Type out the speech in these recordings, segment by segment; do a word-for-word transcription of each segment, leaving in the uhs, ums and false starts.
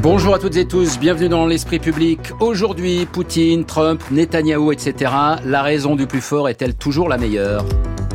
Bonjour à toutes et tous, bienvenue dans l'Esprit Public. Aujourd'hui, Poutine, Trump, Netanyahou, et cetera. La raison du plus fort est-elle toujours la meilleure ?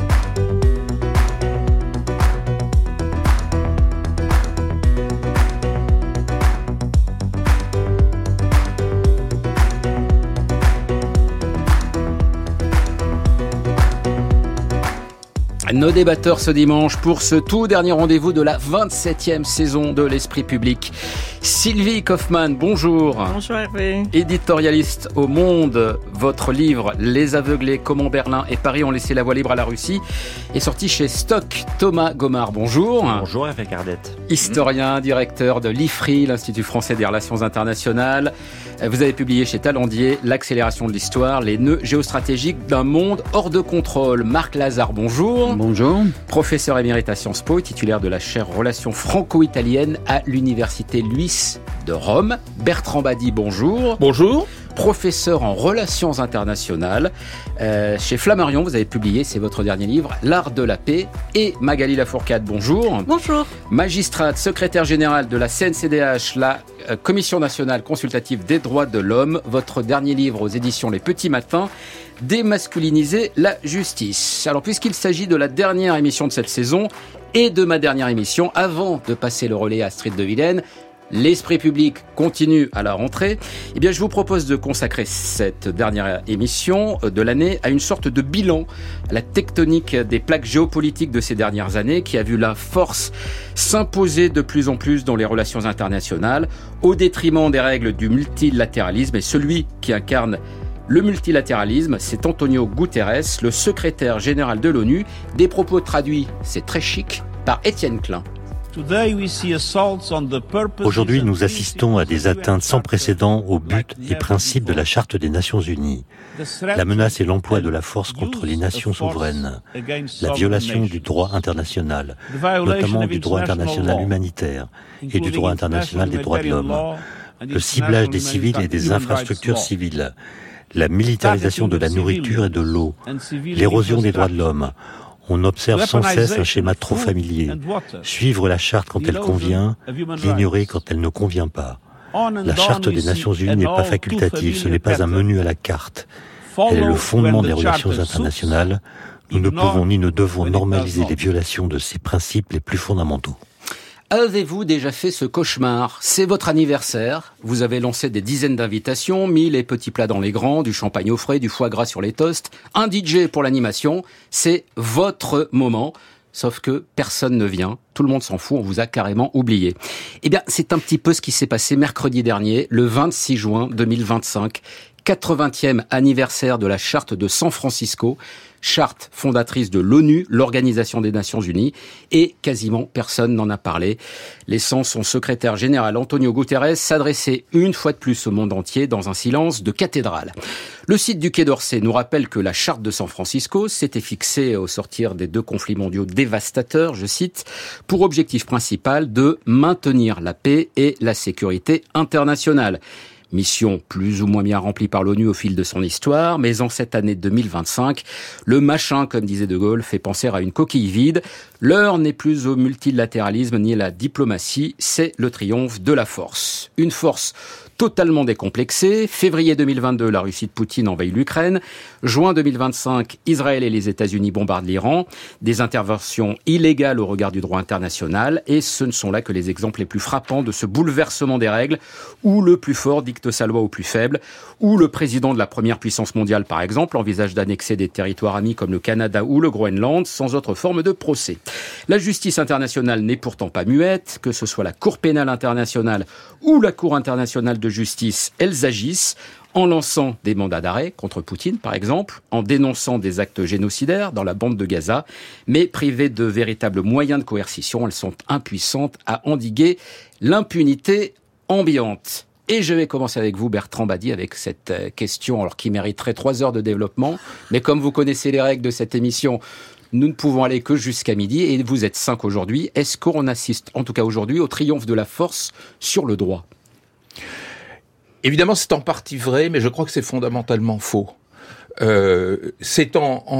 Nos débatteurs ce dimanche pour ce tout dernier rendez-vous de la vingt-septième saison de l'Esprit Public. Sylvie Kaufmann, bonjour. Bonjour Hervé. Éditorialiste au Monde, votre livre « Les aveuglés, comment Berlin et Paris ont laissé la voie libre à la Russie » est sorti chez Stock. Thomas Gomard, bonjour. Bonjour Hervé Cardette. Historien, directeur de l'I F R I, l'Institut français des relations internationales. Vous avez publié chez Talandier « L'accélération de l'histoire, les nœuds géostratégiques d'un monde hors de contrôle ». Marc Lazare, bonjour. Bonjour. Professeur émérite à Sciences Po, titulaire de la chaire Relations franco-italiennes à l'Université Luis de Rome. Bertrand Badi, bonjour. Bonjour. Professeur en relations internationales. Euh, chez Flammarion, vous avez publié, c'est votre dernier livre, L'art de la paix. Et Magali Lafourcade, bonjour. Bonjour. Magistrate, secrétaire générale de la C N C D H, la euh, Commission nationale consultative des droits de l'homme. Votre dernier livre aux éditions Les Petits Matins, Démasculiniser la justice. Alors, puisqu'il s'agit de la dernière émission de cette saison et de ma dernière émission, avant de passer le relais à Astrid de Vilaine, l'Esprit Public continue à la rentrée. Eh bien, je vous propose de consacrer cette dernière émission de l'année à une sorte de bilan, à la tectonique des plaques géopolitiques de ces dernières années, qui a vu la force s'imposer de plus en plus dans les relations internationales, au détriment des règles du multilatéralisme. Et celui qui incarne le multilatéralisme, c'est Antonio Guterres, le secrétaire général de l'ONU. Des propos traduits, c'est très chic, par Étienne Klein. Aujourd'hui, nous assistons à des atteintes sans précédent aux buts et principes de la Charte des Nations Unies. La menace est l'emploi de la force contre les nations souveraines, la violation du droit international, notamment du droit international humanitaire et du droit international des droits de l'homme, le ciblage des civils et des infrastructures civiles, la militarisation de la nourriture et de l'eau, l'érosion des droits de l'homme. On observe sans cesse un schéma trop familier. Suivre la charte quand elle convient, l'ignorer quand elle ne convient pas. La charte des Nations Unies n'est pas facultative, ce n'est pas un menu à la carte. Elle est le fondement des relations internationales. Nous ne pouvons ni ne devons normaliser les violations de ces principes les plus fondamentaux. Avez-vous déjà fait ce cauchemar ? C'est votre anniversaire, vous avez lancé des dizaines d'invitations, mis les petits plats dans les grands, du champagne au frais, du foie gras sur les toasts, un D J pour l'animation, c'est votre moment. Sauf que personne ne vient, tout le monde s'en fout, on vous a carrément oublié. Eh bien, c'est un petit peu ce qui s'est passé mercredi dernier, le vingt-six juin deux mille vingt-cinq, quatre-vingtième anniversaire de la Charte de San Francisco, charte fondatrice de l'ONU, l'Organisation des Nations Unies, et quasiment personne n'en a parlé, laissant son secrétaire général Antonio Guterres s'adresser une fois de plus au monde entier dans un silence de cathédrale. Le site du Quai d'Orsay nous rappelle que la charte de San Francisco s'était fixée au sortir des deux conflits mondiaux dévastateurs, je cite, pour objectif principal de maintenir la paix et la sécurité internationale. Mission plus ou moins bien remplie par l'ONU au fil de son histoire, mais en cette année deux mille vingt-cinq, le machin, comme disait De Gaulle, fait penser à une coquille vide. L'heure n'est plus au multilatéralisme ni à la diplomatie, c'est le triomphe de la force. Une force totalement décomplexée. Février deux mille vingt-deux, la Russie de Poutine envahit l'Ukraine. Juin deux mille vingt-cinq, Israël et les États-Unis bombardent l'Iran. Des interventions illégales au regard du droit international. Et ce ne sont là que les exemples les plus frappants de ce bouleversement des règles, où le plus fort dicte sa loi au plus faible, où le président de la première puissance mondiale, par exemple, envisage d'annexer des territoires amis comme le Canada ou le Groenland, sans autre forme de procès. La justice internationale n'est pourtant pas muette, que ce soit la Cour pénale internationale ou la Cour internationale de justice, elles agissent en lançant des mandats d'arrêt contre Poutine, par exemple, en dénonçant des actes génocidaires dans la bande de Gaza, mais privées de véritables moyens de coercition, elles sont impuissantes à endiguer l'impunité ambiante. Et je vais commencer avec vous, Bertrand Badi, avec cette question, alors qui mériterait trois heures de développement, mais comme vous connaissez les règles de cette émission, nous ne pouvons aller que jusqu'à midi, et vous êtes cinq aujourd'hui. Est-ce qu'on assiste, en tout cas aujourd'hui, au triomphe de la force sur le droit ? Évidemment, c'est en partie vrai, mais je crois que c'est fondamentalement faux. Euh, c'est en, en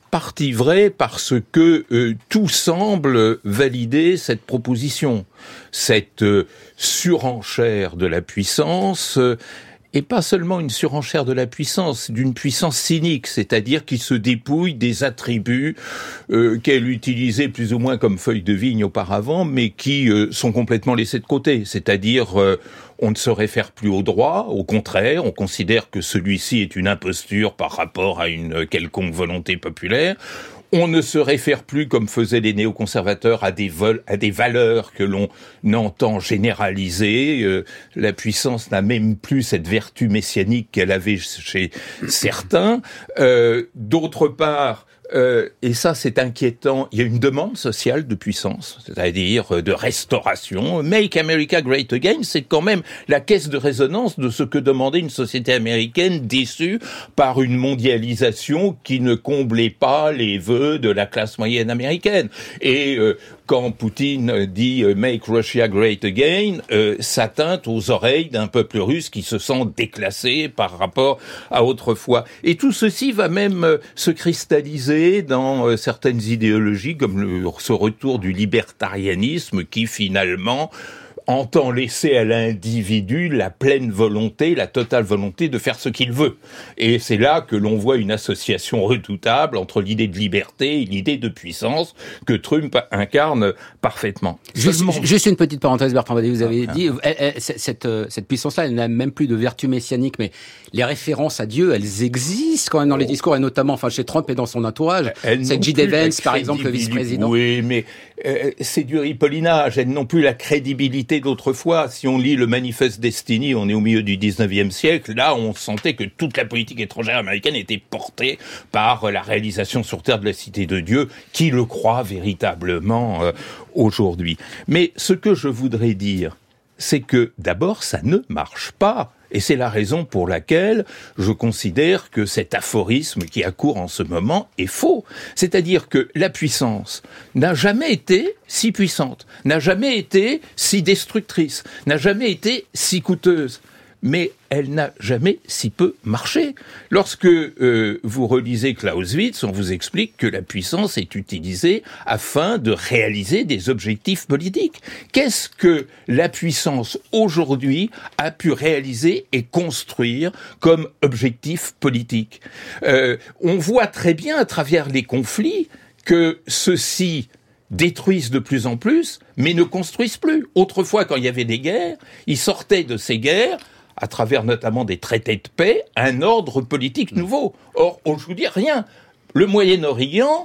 partie vraie parce que euh, tout semble valider cette proposition. Cette euh, surenchère de la puissance... Euh, Et pas seulement une surenchère de la puissance, d'une puissance cynique, c'est-à-dire qui se dépouille des attributs euh, qu'elle utilisait plus ou moins comme feuille de vigne auparavant, mais qui euh, sont complètement laissés de côté. C'est-à-dire, euh, on ne se réfère plus au droit, au contraire, on considère que celui-ci est une imposture par rapport à une quelconque volonté populaire. On ne se réfère plus, comme faisaient les néoconservateurs, à des, vol- à des valeurs que l'on entend généraliser. Euh, la puissance n'a même plus cette vertu messianique qu'elle avait chez certains. Euh, d'autre part, Euh, et ça, c'est inquiétant. Il y a une demande sociale de puissance, c'est-à-dire de restauration. Make America Great Again, c'est quand même la caisse de résonance de ce que demandait une société américaine déçue par une mondialisation qui ne comblait pas les vœux de la classe moyenne américaine. Et euh, quand Poutine dit euh, « Make Russia Great Again euh, », ça teinte aux oreilles d'un peuple russe qui se sent déclassé par rapport à autrefois. Et tout ceci va même euh, se cristalliser dans euh, certaines idéologies comme le, ce retour du libertarianisme qui finalement entend laisser à l'individu la pleine volonté, la totale volonté de faire ce qu'il veut. Et c'est là que l'on voit une association redoutable entre l'idée de liberté et l'idée de puissance que Trump incarne parfaitement. Juste, Seulement... juste une petite parenthèse, Bertrand Badé, vous avez ah, dit, elle, elle, cette, cette puissance-là, elle n'a même plus de vertu messianique, mais les références à Dieu, elles existent quand même dans les discours, et notamment enfin, chez Trump et dans son entourage. C'est J D Vance, par exemple, le vice-président. Oui, mais euh, c'est du ripollinage. Elles n'ont plus la crédibilité d'autrefois. Si on lit le Manifest Destiny, on est au milieu du dix-neuvième siècle, là on sentait que toute la politique étrangère américaine était portée par la réalisation sur terre de la cité de Dieu, qui le croit véritablement euh, aujourd'hui. Mais ce que je voudrais dire, c'est que d'abord ça ne marche pas. Et c'est la raison pour laquelle je considère que cet aphorisme qui accourt en ce moment est faux. C'est-à-dire que la puissance n'a jamais été si puissante, n'a jamais été si destructrice, n'a jamais été si coûteuse. Mais elle n'a jamais si peu marché. Lorsque euh, vous relisez Clausewitz, on vous explique que la puissance est utilisée afin de réaliser des objectifs politiques. Qu'est-ce que la puissance aujourd'hui a pu réaliser et construire comme objectif politique ? euh, On voit très bien à travers les conflits que ceux-ci détruisent de plus en plus, mais ne construisent plus. Autrefois, quand il y avait des guerres, ils sortaient de ces guerres à travers notamment des traités de paix, un ordre politique nouveau. Or, aujourd'hui, rien. Le Moyen-Orient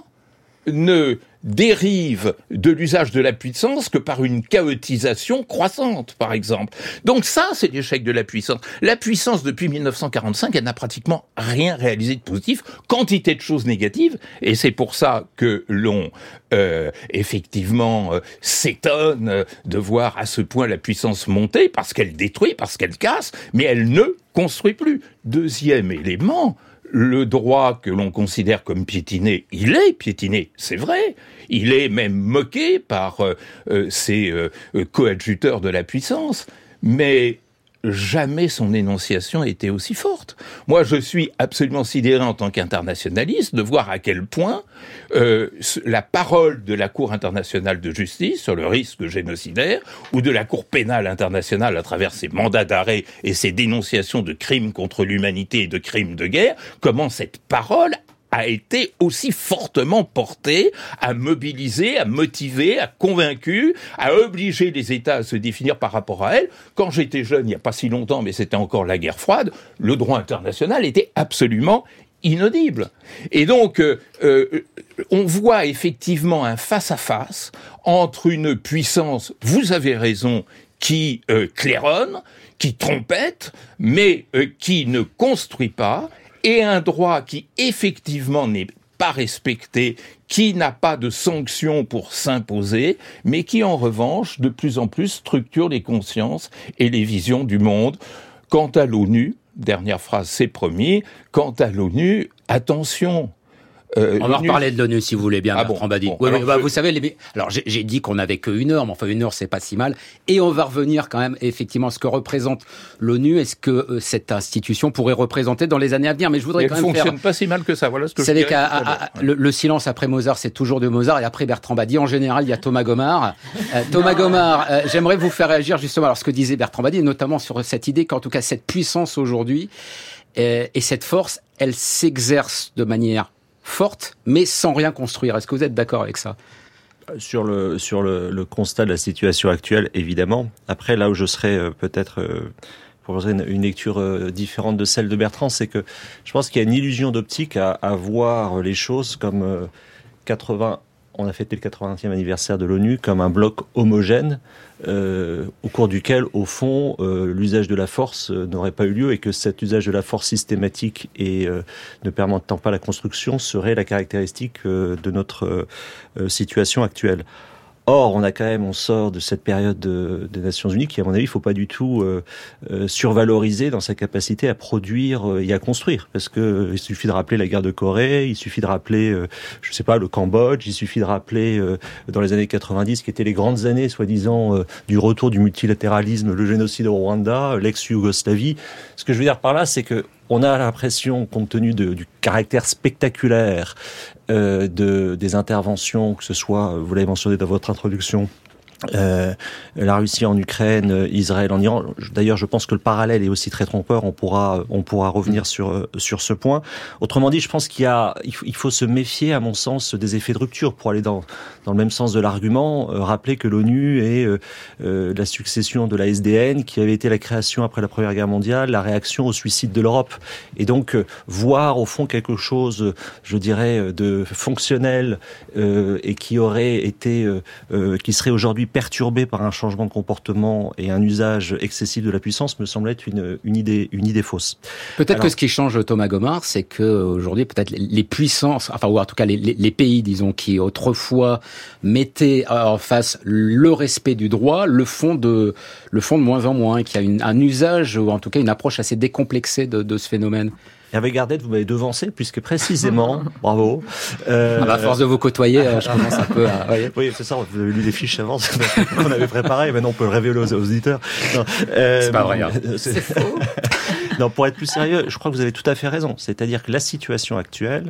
ne dérive de l'usage de la puissance que par une chaotisation croissante, par exemple. Donc ça, c'est l'échec de la puissance. La puissance, depuis mille neuf cent quarante-cinq, elle n'a pratiquement rien réalisé de positif, quantité de choses négatives, et c'est pour ça que l'on, euh, effectivement, euh, s'étonne de voir à ce point la puissance monter, parce qu'elle détruit, parce qu'elle casse, mais elle ne construit plus. Deuxième élément, le droit que l'on considère comme piétiné, il est piétiné, c'est vrai. Il est même moqué par euh, euh, ses euh, coadjuteurs de la puissance, mais jamais son énonciation était aussi forte. Moi, je suis absolument sidéré en tant qu'internationaliste de voir à quel point euh, la parole de la Cour internationale de justice sur le risque génocidaire ou de la Cour pénale internationale à travers ses mandats d'arrêt et ses dénonciations de crimes contre l'humanité et de crimes de guerre, comment cette parole a été aussi fortement porté à mobiliser, à motiver, à convaincre, à obliger les États à se définir par rapport à elle. Quand j'étais jeune, il n'y a pas si longtemps, mais c'était encore la guerre froide, le droit international était absolument inaudible. Et donc, euh, euh, on voit effectivement un face-à-face entre une puissance, vous avez raison, qui euh, claironne, qui trompette, mais euh, qui ne construit pas, et un droit qui, effectivement, n'est pas respecté, qui n'a pas de sanctions pour s'imposer, mais qui, en revanche, de plus en plus structure les consciences et les visions du monde. Quant à l'ONU, dernière phrase, c'est promis, quant à l'ONU, attention, Euh, On va reparler de l'ONU si vous voulez bien, ah Bertrand bon, Badi. bon, oui, alors oui, bah, je... vous savez, les... alors j'ai, j'ai dit qu'on n'avait qu'une heure, mais enfin une heure c'est pas si mal. Et on va revenir quand même effectivement à ce que représente l'ONU et ce que euh, cette institution pourrait représenter dans les années à venir. Mais je voudrais elle quand même fonctionne faire... pas si mal que ça. Voilà ce que vous je savez dirais. qu'à à, à, le, le silence après Mozart, c'est toujours de Mozart, et après Bertrand Badi, en général, il y a Thomas Gomard. Euh, Thomas Gomard, euh, j'aimerais vous faire réagir justement alors ce que disait Bertrand Badi, et notamment sur cette idée qu'en tout cas cette puissance aujourd'hui euh, et cette force, elle s'exerce de manière forte, mais sans rien construire. Est-ce que vous êtes d'accord avec ça ? Sur le sur le, le constat de la situation actuelle, évidemment. Après, là où je serais euh, peut-être euh, pour une, une lecture euh, différente de celle de Bertrand, c'est que je pense qu'il y a une illusion d'optique à, à voir les choses comme euh, quatre-vingts. On a fêté le quatre-vingtième anniversaire de l'ONU comme un bloc homogène euh, au cours duquel, au fond, euh, l'usage de la force euh, n'aurait pas eu lieu et que cet usage de la force systématique et euh, ne permettant pas la construction serait la caractéristique euh, de notre euh, situation actuelle. Or, on a quand même, on sort de cette période de, des Nations Unies qui, à mon avis, il faut pas du tout euh, euh, survaloriser dans sa capacité à produire euh, et à construire. Parce que euh, il suffit de rappeler la guerre de Corée, il suffit de rappeler, euh, je sais pas, le Cambodge, il suffit de rappeler euh, dans les années quatre-vingt-dix, qui étaient les grandes années, soi-disant, euh, du retour du multilatéralisme, le génocide au Rwanda, l'ex-Yougoslavie. Ce que je veux dire par là, c'est que on a l'impression, compte tenu de, du caractère spectaculaire euh, de, des interventions, que ce soit, vous l'avez mentionné dans votre introduction, Euh, la Russie en Ukraine, Israël en Iran. D'ailleurs, je pense que le parallèle est aussi très trompeur. On pourra, on pourra revenir sur sur ce point. Autrement dit, je pense qu'il y a, il faut se méfier, à mon sens, des effets de rupture pour aller dans dans le même sens de l'argument. Euh, rappeler que l'ONU est euh, euh, la succession de la S D N, qui avait été la création après la Première Guerre mondiale, la réaction au suicide de l'Europe, et donc euh, voir au fond quelque chose, je dirais, de fonctionnel euh, et qui aurait été, euh, euh, qui serait aujourd'hui perturbé par un changement de comportement et un usage excessif de la puissance me semble être une, une idée, une idée fausse. Peut-être Alors, que ce qui change Thomas Gomard, c'est que aujourd'hui, peut-être les puissances, enfin ou en tout cas les, les, les pays, disons, qui autrefois mettaient en face le respect du droit, le font de, le font de moins en moins, et qu'il y a une, un usage ou en tout cas une approche assez décomplexée de, de ce phénomène. Hervé Gardette, vous m'avez devancé, puisque précisément, bravo. Euh, à force de vous côtoyer, je commence un peu à... Oui, oui c'est ça, vous avez lu les fiches avant qu'on avait préparées, maintenant on peut le révéler aux, aux auditeurs. Non, euh, c'est pas vrai. Hein. C'est, c'est faux. Non, pour être plus sérieux, je crois que vous avez tout à fait raison. C'est-à-dire que la situation actuelle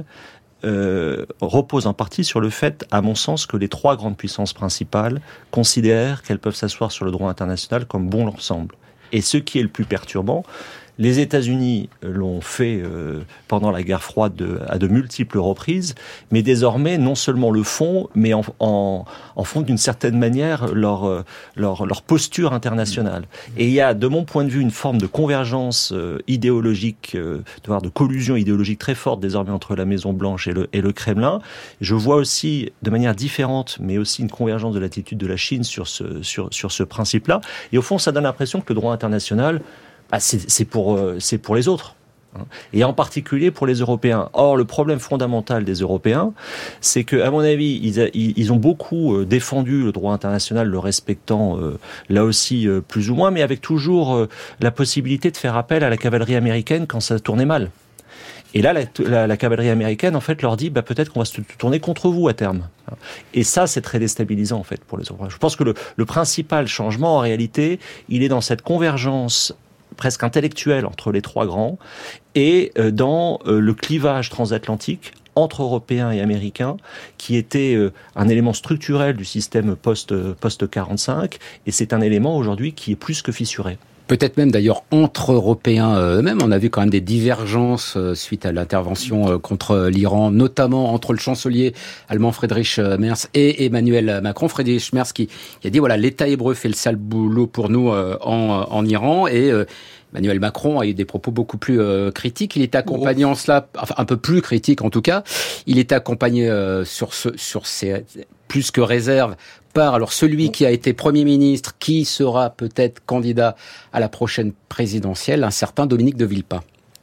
euh, repose en partie sur le fait, à mon sens, que les trois grandes puissances principales considèrent qu'elles peuvent s'asseoir sur le droit international comme bon l'ensemble. Et ce qui est le plus perturbant, les États-Unis l'ont fait euh, pendant la guerre froide de, à de multiples reprises, mais désormais non seulement le font, mais en, en, en font d'une certaine manière leur, leur, leur posture internationale. Et il y a, de mon point de vue, une forme de convergence euh, idéologique, euh, de, de collusion idéologique très forte désormais entre la Maison-Blanche et le, et le Kremlin. Je vois aussi, de manière différente, mais aussi une convergence de l'attitude de la Chine sur ce, sur, sur ce principe-là. Et au fond, ça donne l'impression que le droit international, Ah, c'est, c'est, pour, euh, c'est pour les autres, hein, et en particulier pour les Européens. Or, le problème fondamental des Européens, c'est que, à mon avis, ils, a, ils ont beaucoup euh, défendu le droit international, le respectant euh, là aussi euh, plus ou moins, mais avec toujours euh, la possibilité de faire appel à la cavalerie américaine quand ça tournait mal. Et là, la, la, la cavalerie américaine, en fait, leur dit, bah, peut-être qu'on va se tourner contre vous à terme. Et ça, c'est très déstabilisant, en fait, pour les Européens. Je pense que le, le principal changement, en réalité, il est dans cette convergence presque intellectuelle entre les trois grands et dans le clivage transatlantique entre Européens et Américains qui était un élément structurel du système post, post quarante-cinq, et c'est un élément aujourd'hui qui est plus que fissuré. Peut-être même d'ailleurs entre Européens eux-mêmes. On a vu quand même des divergences suite à l'intervention contre l'Iran, notamment entre le chancelier allemand Friedrich Merz et Emmanuel Macron. Friedrich Merz qui, qui a dit voilà, l'État hébreu fait le sale boulot pour nous en, en Iran, et Emmanuel Macron a eu des propos beaucoup plus euh, critiques. Il est accompagné oh. en cela, enfin un peu plus critique en tout cas. Il est accompagné euh, sur ce, sur ces plus que réserve par alors celui qui a été Premier ministre, qui sera peut-être candidat à la prochaine présidentielle, un certain Dominique de Villepin.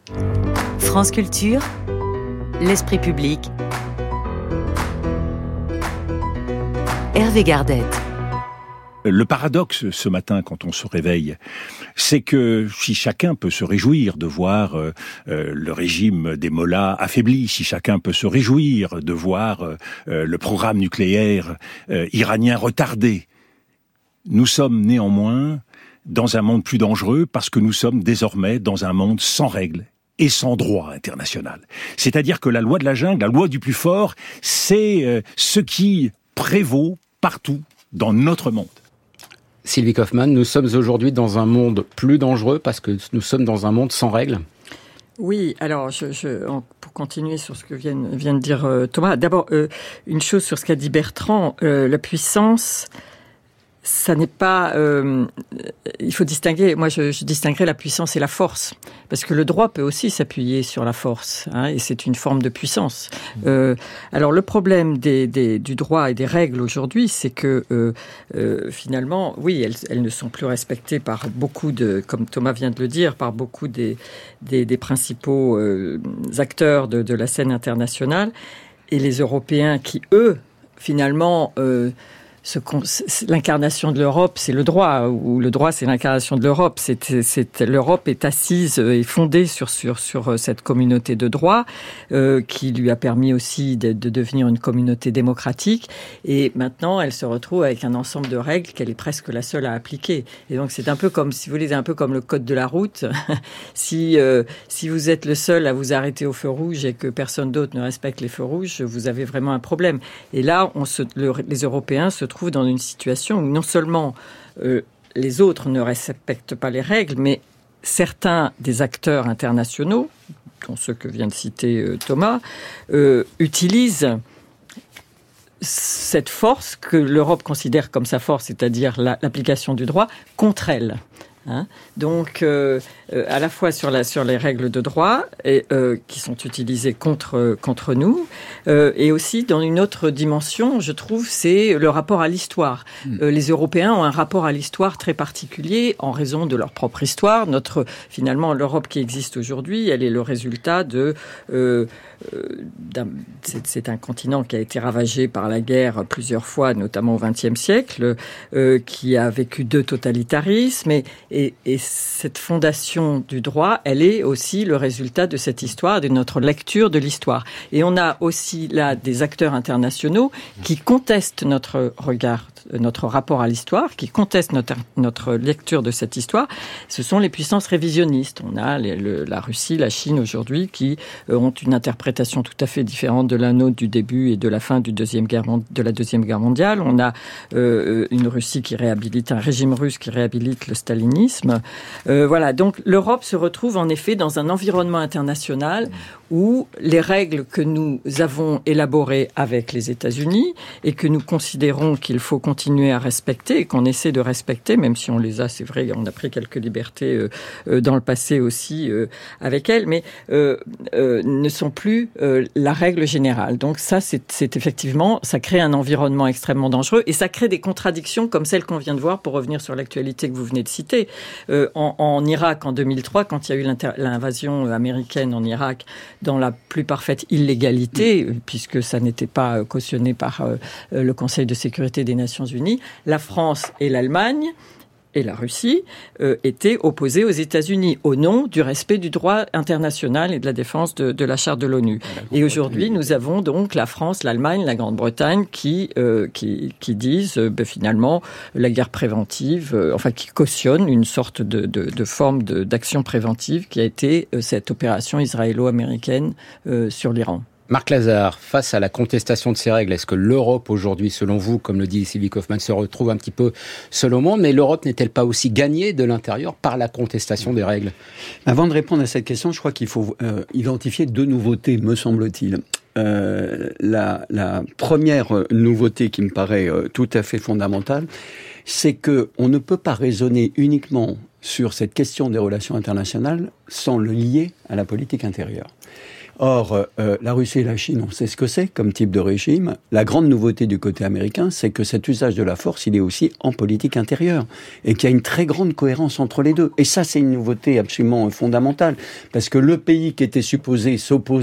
France Culture, l'esprit public. Hervé Gardette. Le paradoxe ce matin, quand on se réveille, c'est que si chacun peut se réjouir de voir euh, euh, le régime des mollahs affaibli, si chacun peut se réjouir de voir euh, le programme nucléaire euh, iranien retardé, nous sommes néanmoins dans un monde plus dangereux parce que nous sommes désormais dans un monde sans règles et sans droit international. C'est-à-dire que la loi de la jungle, la loi du plus fort, c'est euh, ce qui prévaut partout dans notre monde. Sylvie Kaufmann, nous sommes aujourd'hui dans un monde plus dangereux parce que nous sommes dans un monde sans règles. Oui, alors je, je, pour continuer sur ce que vient, vient de dire euh, Thomas, d'abord euh, une chose sur ce qu'a dit Bertrand, euh, la puissance, ça n'est pas... Euh, il faut distinguer, moi je, je distinguerais la puissance et la force, parce que le droit peut aussi s'appuyer sur la force, hein, et c'est une forme de puissance. Euh, alors le problème des, des, du droit et des règles aujourd'hui, c'est que euh, euh, finalement, oui, elles, elles ne sont plus respectées par beaucoup de, comme Thomas vient de le dire, par beaucoup des, des, des principaux euh, acteurs de, de la scène internationale, et les Européens qui, eux, finalement... Euh, Ce l'incarnation de l'Europe, c'est le droit, ou le droit, c'est l'incarnation de l'Europe. C'est, c'est, l'Europe est assise et fondée sur, sur, sur cette communauté de droit, euh, qui lui a permis aussi de, de devenir une communauté démocratique. Et maintenant, elle se retrouve avec un ensemble de règles qu'elle est presque la seule à appliquer. Et donc, c'est un peu comme, si vous voulez, c'est un peu comme le code de la route. si, euh, si vous êtes le seul à vous arrêter au feu rouge et que personne d'autre ne respecte les feux rouges, vous avez vraiment un problème. Et là, on se, le, les Européens se trouve dans une situation où non seulement euh, les autres ne respectent pas les règles, mais certains des acteurs internationaux, dont ceux que vient de citer euh, Thomas, euh, utilisent cette force que l'Europe considère comme sa force, c'est-à-dire la, l'application du droit, contre elle. Hein, donc, euh, euh, à la fois sur, la, sur les règles de droit et, euh, qui sont utilisées contre, contre nous, euh, et aussi dans une autre dimension, je trouve, c'est le rapport à l'histoire. Mmh. Euh, les Européens ont un rapport à l'histoire très particulier en raison de leur propre histoire. Notre, finalement, l'Europe qui existe aujourd'hui, elle est le résultat de... Euh, d'un, c'est, c'est un continent qui a été ravagé par la guerre plusieurs fois, notamment au vingtième siècle, euh, qui a vécu deux totalitarismes, et, et, et cette fondation du droit, elle est aussi le résultat de cette histoire, de notre lecture de l'histoire. Et on a aussi là des acteurs internationaux qui contestent notre regard, notre rapport à l'histoire, qui contestent notre, notre lecture de cette histoire. Ce sont les puissances révisionnistes. On a les, le, la Russie, la Chine aujourd'hui qui euh, ont une interprétation tout à fait différente de la nôtre du début et de la fin du deuxième guerre, de la Deuxième Guerre mondiale. On a euh, une Russie qui réhabilite, un régime russe qui réhabilite le stalinisme. Euh, voilà, donc l'Europe se retrouve en effet dans un environnement international où les règles que nous avons élaborées avec les États-Unis et que nous considérons qu'il faut continuer à respecter et qu'on essaie de respecter, même si on les a, c'est vrai, on a pris quelques libertés euh, euh, dans le passé aussi euh, avec elles, mais euh, euh, ne sont plus euh, la règle générale. Donc ça, c'est, c'est effectivement, ça crée un environnement extrêmement dangereux et ça crée des contradictions comme celles qu'on vient de voir, pour revenir sur l'actualité que vous venez de citer. Euh, en, en Irak, en deux mille trois, quand il y a eu l'invasion américaine en Irak, dans la plus parfaite illégalité, puisque ça n'était pas cautionné par euh, le Conseil de sécurité des Nations Unies, la France et l'Allemagne et la Russie euh, étaient opposés aux États-Unis au nom du respect du droit international et de la défense de, de la Charte de l'ONU. Et aujourd'hui, nous avons donc la France, l'Allemagne, la Grande-Bretagne qui euh, qui, qui disent euh, ben, finalement la guerre préventive, euh, enfin qui cautionnent une sorte de, de, de forme de, d'action préventive qui a été euh, cette opération israélo-américaine euh, sur l'Iran. Marc Lazare, face à la contestation de ces règles, est-ce que l'Europe aujourd'hui, selon vous, comme le dit Sylvie Kaufmann, se retrouve un petit peu seule au monde, mais l'Europe n'est-elle pas aussi gagnée de l'intérieur par la contestation des règles ? Avant de répondre à cette question, je crois qu'il faut euh, identifier deux nouveautés, me semble-t-il. Euh, la, la première nouveauté qui me paraît euh, tout à fait fondamentale, c'est que on ne peut pas raisonner uniquement sur cette question des relations internationales sans le lier à la politique intérieure. Or, euh, la Russie et la Chine, on sait ce que c'est comme type de régime. La grande nouveauté du côté américain, c'est que cet usage de la force, il est aussi en politique intérieure. Et qu'il y a une très grande cohérence entre les deux. Et ça, c'est une nouveauté absolument fondamentale. Parce que le pays qui était supposé s'opposer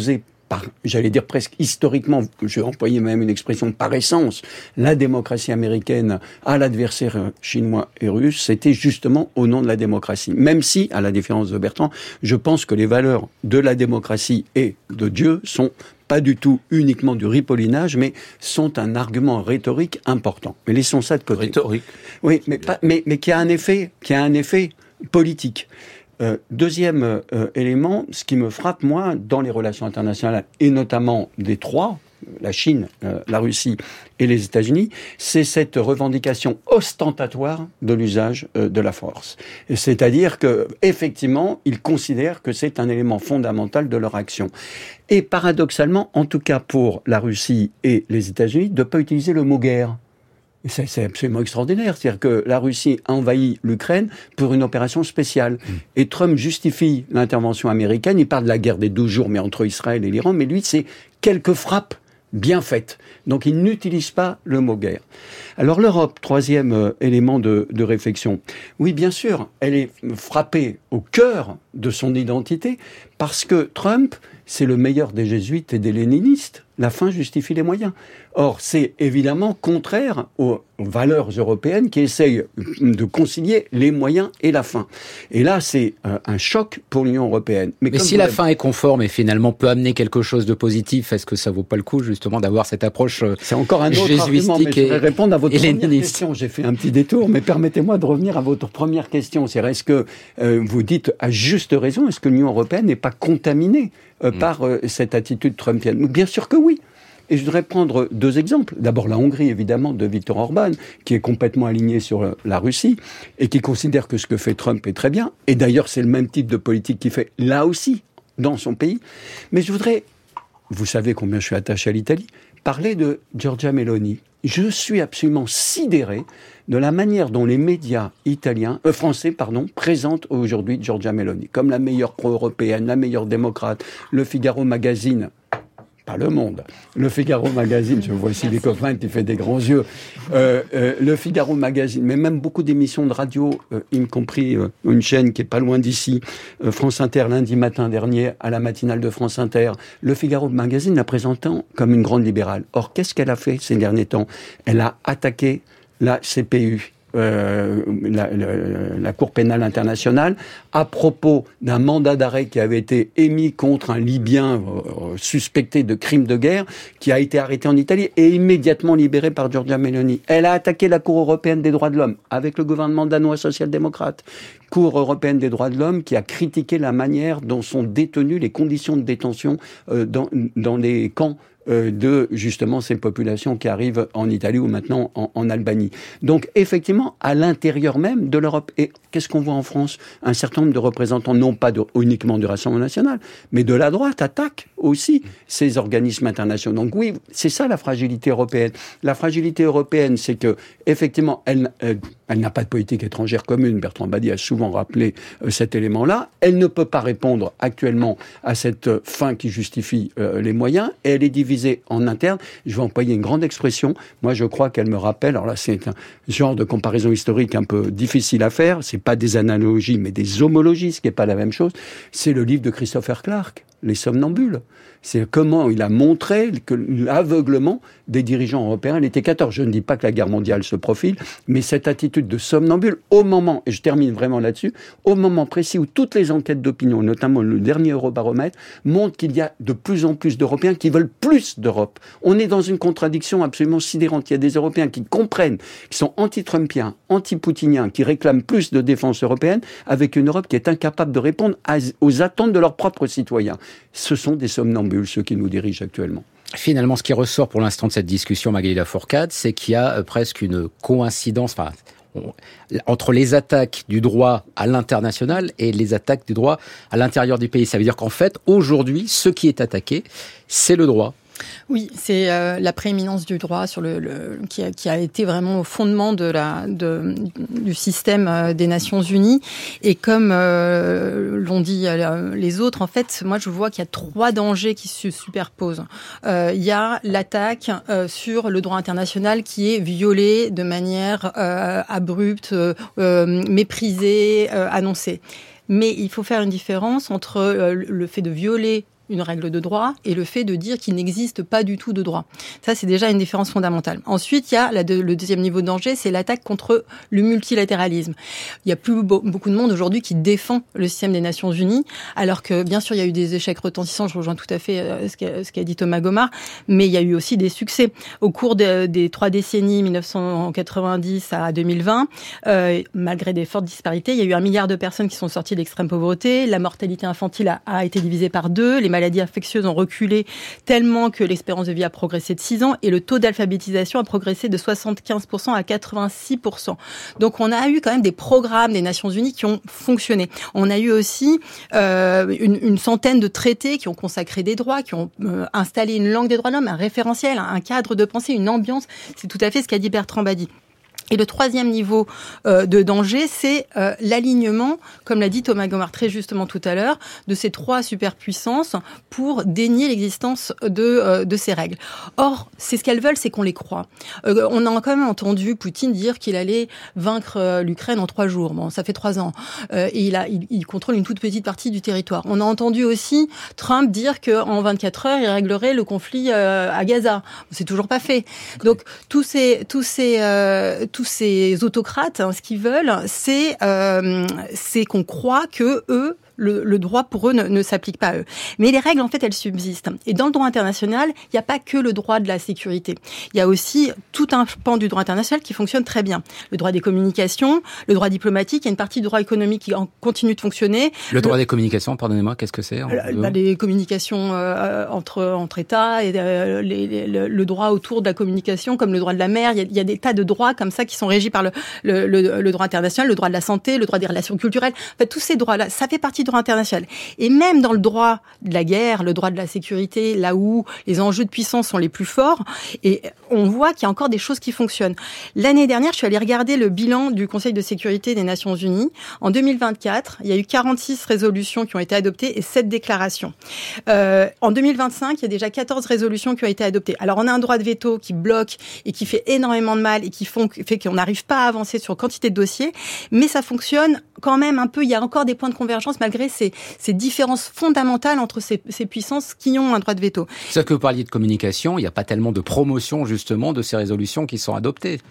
par, j'allais dire presque historiquement, je vais employer même une expression par essence, la démocratie américaine à l'adversaire chinois et russe, c'était justement au nom de la démocratie. Même si, à la différence de Bertrand, je pense que les valeurs de la démocratie et de Dieu sont pas du tout uniquement du ripollinage, mais sont un argument rhétorique important. Mais laissons ça de côté. Rhétorique. Oui, mais, pas, mais, mais qui a un effet, qui a un effet politique. Euh, deuxième euh, élément, ce qui me frappe, moi, dans les relations internationales, et notamment des trois, la Chine, euh, la Russie et les États-Unis, c'est cette revendication ostentatoire de l'usage euh, de la force. C'est-à-dire que, effectivement, ils considèrent que c'est un élément fondamental de leur action. Et paradoxalement, en tout cas pour la Russie et les États-Unis, de ne pas utiliser le mot guerre. C'est, c'est absolument extraordinaire. C'est-à-dire que la Russie a envahi l'Ukraine pour une opération spéciale. Mmh. Et Trump justifie l'intervention américaine. Il parle de la guerre des douze jours, mais entre Israël et l'Iran. Mais lui, c'est quelques frappes bien faites. Donc, il n'utilise pas le mot guerre. Alors, l'Europe, troisième euh, élément de, de réflexion. Oui, bien sûr, elle est frappée au cœur de son identité parce que Trump, c'est le meilleur des jésuites et des léninistes. La fin justifie les moyens. Or, c'est évidemment contraire aux valeurs européennes qui essayent de concilier les moyens et la fin. Et là, c'est euh, un choc pour l'Union européenne. Mais, Mais si la fin est conforme et finalement peut amener quelque chose de positif, est-ce que ça vaut pas le coup justement d'avoir cette approche euh, C'est encore un autre argument, mais je voudrais répondre à votre première question. J'ai fait un petit détour, mais permettez-moi de revenir à votre première question. C'est est-ce que euh, vous dites à juste raison, est-ce que l'Union européenne n'est pas contaminée euh, mmh. par euh, cette attitude trumpienne? Bien sûr que oui. Et je voudrais prendre deux exemples. D'abord la Hongrie, évidemment, de Viktor Orban, qui est complètement aligné sur la Russie et qui considère que ce que fait Trump est très bien. Et d'ailleurs, c'est le même type de politique qu'il fait là aussi, dans son pays. Mais je voudrais, vous savez combien je suis attaché à l'Italie, parler de Giorgia Meloni. Je suis absolument sidéré de la manière dont les médias italiens, euh, français, pardon, présentent aujourd'hui Giorgia Meloni comme la meilleure pro-européenne, la meilleure démocrate. Le Figaro Magazine, pas Le Monde, Le Figaro Magazine, je vois ici des copains qui fait des grands yeux, euh, euh, Le Figaro Magazine, mais même beaucoup d'émissions de radio, euh, y compris euh, une chaîne qui est pas loin d'ici, euh, France Inter, lundi matin dernier, à la matinale de France Inter, Le Figaro Magazine la présentant comme une grande libérale. Or, qu'est-ce qu'elle a fait ces derniers temps? Elle a attaqué la C P U. Euh, la, la, la Cour pénale internationale à propos d'un mandat d'arrêt qui avait été émis contre un Libyen euh, suspecté de crimes de guerre qui a été arrêté en Italie et immédiatement libéré par Giorgia Meloni. Elle a attaqué la Cour européenne des droits de l'homme avec le gouvernement danois social-démocrate. Cour européenne des droits de l'homme qui a critiqué la manière dont sont détenues les conditions de détention euh, dans, dans les camps de justement ces populations qui arrivent en Italie ou maintenant en, en Albanie. Donc effectivement, à l'intérieur même de l'Europe, et qu'est-ce qu'on voit en France? Un certain nombre de représentants, non pas de, uniquement du Rassemblement national, mais de la droite, attaquent aussi ces organismes internationaux. Donc oui, c'est ça la fragilité européenne. La fragilité européenne, c'est que effectivement, elle, elle, elle n'a pas de politique étrangère commune. Bertrand Badi a souvent rappelé euh, cet élément-là. Elle ne peut pas répondre actuellement à cette euh, fin qui justifie euh, les moyens, et elle est divisée en interne. Je vais employer une grande expression. Moi, je crois qu'elle me rappelle, alors là, c'est un genre de comparaison historique un peu difficile à faire. C'est pas des analogies, mais des homologies, ce qui n'est pas la même chose. C'est le livre de Christopher Clark, Les Somnambules. C'est comment il a montré que l'aveuglement des dirigeants européens, il était quatorze. Je ne dis pas que la guerre mondiale se profile, mais cette attitude de somnambule au moment, et je termine vraiment là-dessus, au moment précis où toutes les enquêtes d'opinion, notamment le dernier Eurobaromètre, montrent qu'il y a de plus en plus d'Européens qui veulent plus d'Europe. On est dans une contradiction absolument sidérante. Il y a des Européens qui comprennent, qui sont anti-trumpiens, anti-poutiniens, qui réclament plus de défense européenne, avec une Europe qui est incapable de répondre à, aux attentes de leurs propres citoyens. Ce sont des somnambules, ceux qui nous dirigent actuellement. Finalement, ce qui ressort pour l'instant de cette discussion, Magali Lafourcade, c'est qu'il y a presque une coïncidence, enfin, on, entre les attaques du droit à l'international et les attaques du droit à l'intérieur du pays. Ça veut dire qu'en fait, aujourd'hui, ce qui est attaqué, c'est le droit. Oui, c'est euh, la prééminence du droit sur le, le qui, a, qui a été vraiment au fondement de la de, du système euh, des Nations Unies. Et comme euh, l'ont dit euh, les autres, en fait, moi je vois qu'il y a trois dangers qui se superposent. Euh, il y a l'attaque euh, sur le droit international qui est violé de manière euh, abrupte, euh, méprisée, euh, annoncée. Mais il faut faire une différence entre euh, le fait de violer une règle de droit et le fait de dire qu'il n'existe pas du tout de droit. Ça, c'est déjà une différence fondamentale. Ensuite, il y a la de, le deuxième niveau de danger, c'est l'attaque contre le multilatéralisme. Il y a plus beau, beaucoup de monde aujourd'hui qui défend le système des Nations Unies, alors que, bien sûr, il y a eu des échecs retentissants, je rejoins tout à fait euh, ce qu'a, ce qu'a dit Thomas Gomart, mais il y a eu aussi des succès. Au cours de, des trois décennies, dix-neuf cent quatre-vingt-dix à deux mille vingt, euh, malgré des fortes disparités, il y a eu un milliard de personnes qui sont sorties de l'extrême pauvreté, la mortalité infantile a, a été divisée par deux, les maladies infectieuses ont reculé tellement que l'espérance de vie a progressé de six ans et le taux d'alphabétisation a progressé de soixante-quinze pour cent à quatre-vingt-six pour cent. Donc on a eu quand même des programmes des Nations Unies qui ont fonctionné. On a eu aussi euh, une, une centaine de traités qui ont consacré des droits, qui ont euh, installé une langue des droits de l'homme, un référentiel, un cadre de pensée, une ambiance. C'est tout à fait ce qu'a dit Bertrand Badi. Et le troisième niveau euh, de danger, c'est euh, l'alignement, comme l'a dit Thomas Gomart très justement tout à l'heure, de ces trois superpuissances pour dénier l'existence de, euh, de ces règles. Or, c'est ce qu'elles veulent, c'est qu'on les croit. Euh, on a quand même entendu Poutine dire qu'il allait vaincre euh, l'Ukraine en trois jours. Bon, ça fait trois ans. Euh, et il, a, il, il contrôle une toute petite partie du territoire. On a entendu aussi Trump dire qu'en vingt-quatre heures, il réglerait le conflit euh, à Gaza. C'est toujours pas fait. Donc, tous ces... Tous ces euh, tous ces autocrates, hein, ce qu'ils veulent, c'est, euh, c'est qu'on croit que eux, le, le droit pour eux ne, ne s'applique pas à eux. Mais les règles, en fait, elles subsistent. Et dans le droit international, il n'y a pas que le droit de la sécurité. Il y a aussi tout un pan du droit international qui fonctionne très bien. Le droit des communications, le droit diplomatique, il y a une partie du droit économique qui en continue de fonctionner. Le droit le... des communications, pardonnez-moi, qu'est-ce que c'est? Bah, les communications euh, entre, entre États et euh, les, les, le, le droit autour de la communication, comme le droit de la mer. Il y a, il y a des tas de droits comme ça qui sont régis par le, le, le, le droit international, le droit de la santé, le droit des relations culturelles. En fait, tous ces droits-là, ça fait partie du droit international. Et même dans le droit de la guerre, le droit de la sécurité, là où les enjeux de puissance sont les plus forts, et on voit qu'il y a encore des choses qui fonctionnent. L'année dernière, je suis allée regarder le bilan du Conseil de sécurité des Nations Unies. En deux mille vingt-quatre, il y a eu quarante-six résolutions qui ont été adoptées et sept déclarations. Euh, en deux mille vingt-cinq, il y a déjà quatorze résolutions qui ont été adoptées. Alors, on a un droit de veto qui bloque et qui fait énormément de mal et qui font, fait qu'on n'arrive pas à avancer sur quantité de dossiers, mais ça fonctionne quand même un peu. Il y a encore des points de convergence malgré ces, ces différences fondamentales entre ces, ces puissances qui ont un droit de veto. C'est que vous parliez de communication, il n'y a pas tellement de promotion justement de ces résolutions qui sont adoptées.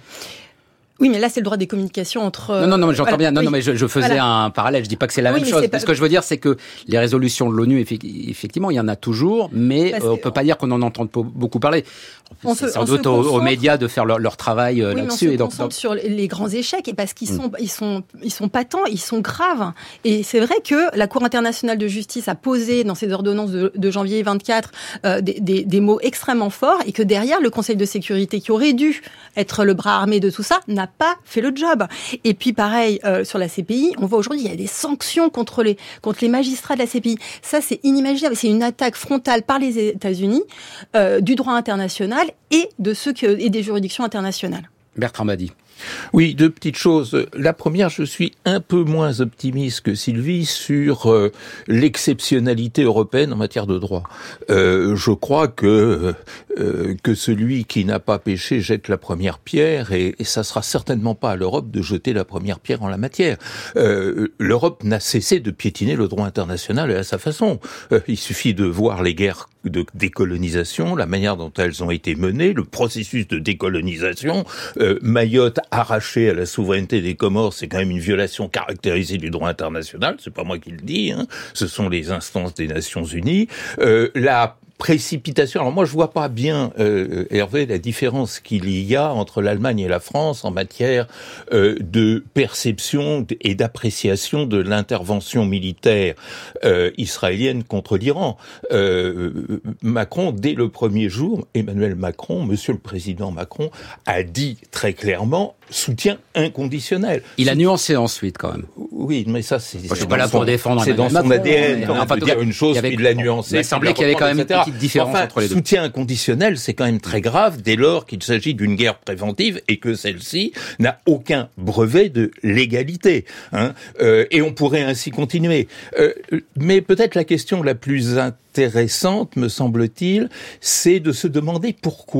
Oui, mais là, c'est le droit des communications entre... Non, non, non, mais j'entends voilà, bien. Non, oui. non, mais je, je faisais voilà. un parallèle. Je dis pas que c'est la oui, même chose. Pas... Ce que je veux dire, c'est que les résolutions de l'ONU, effectivement, il y en a toujours, mais bah, euh, on peut pas dire qu'on en entend beaucoup parler. On c'est se, sans doute aux, aux médias de faire leur, leur travail oui, là-dessus. On se et donc, concentre donc... sur les grands échecs et parce qu'ils sont, mm. ils sont, ils sont patents, ils sont graves. Et c'est vrai que la Cour internationale de justice a posé dans ses ordonnances de, de janvier vingt-quatre euh, des, des, des mots extrêmement forts et que derrière le Conseil de sécurité, qui aurait dû être le bras armé de tout ça, n'a pas fait le job. Et puis pareil euh, sur la C P I, on voit aujourd'hui il y a des sanctions contre les contre les magistrats de la C P I. Ça c'est inimaginable. C'est une attaque frontale par les États-Unis euh, du droit international et de ceux que, et des juridictions internationales. Bertrand Badi. Oui, deux petites choses. La première, je suis un peu moins optimiste que Sylvie sur euh, l'exceptionnalité européenne en matière de droit. Euh, je crois que euh, que celui qui n'a pas péché jette la première pierre et, et ça sera certainement pas à l'Europe de jeter la première pierre en la matière. Euh, L'Europe n'a cessé de piétiner le droit international à sa façon. Euh, il suffit de voir les guerres de décolonisation, la manière dont elles ont été menées, le processus de décolonisation, euh, Mayotte arraché à la souveraineté des Comores, c'est quand même une violation caractérisée du droit international, c'est pas moi qui le dis, hein, ce sont les instances des Nations Unies. Euh, la précipitation. Alors moi, je vois pas bien, euh, Hervé, la différence qu'il y a entre l'Allemagne et la France en matière euh, de perception et d'appréciation de l'intervention militaire euh, israélienne contre l'Iran. Euh, Macron, dès le premier jour, Emmanuel Macron, Monsieur le Président Macron, a dit très clairement soutien inconditionnel. Il a nuancé ensuite, quand même. Oui, mais ça, c'est... Moi, je suis pas là pour défendre. C'est dans son Macron, A D N. Mais, on enfin, peut dire une chose, avait, il l'a nuancé. Il semblait qu'il y avait quand même une petite différence enfin, entre les deux. Soutien inconditionnel, c'est quand même très grave dès lors qu'il s'agit d'une guerre préventive et que celle-ci n'a aucun brevet de légalité. Hein. Euh, et on pourrait ainsi continuer. Euh, mais peut-être la question la plus intéressante, me semble-t-il, c'est de se demander pourquoi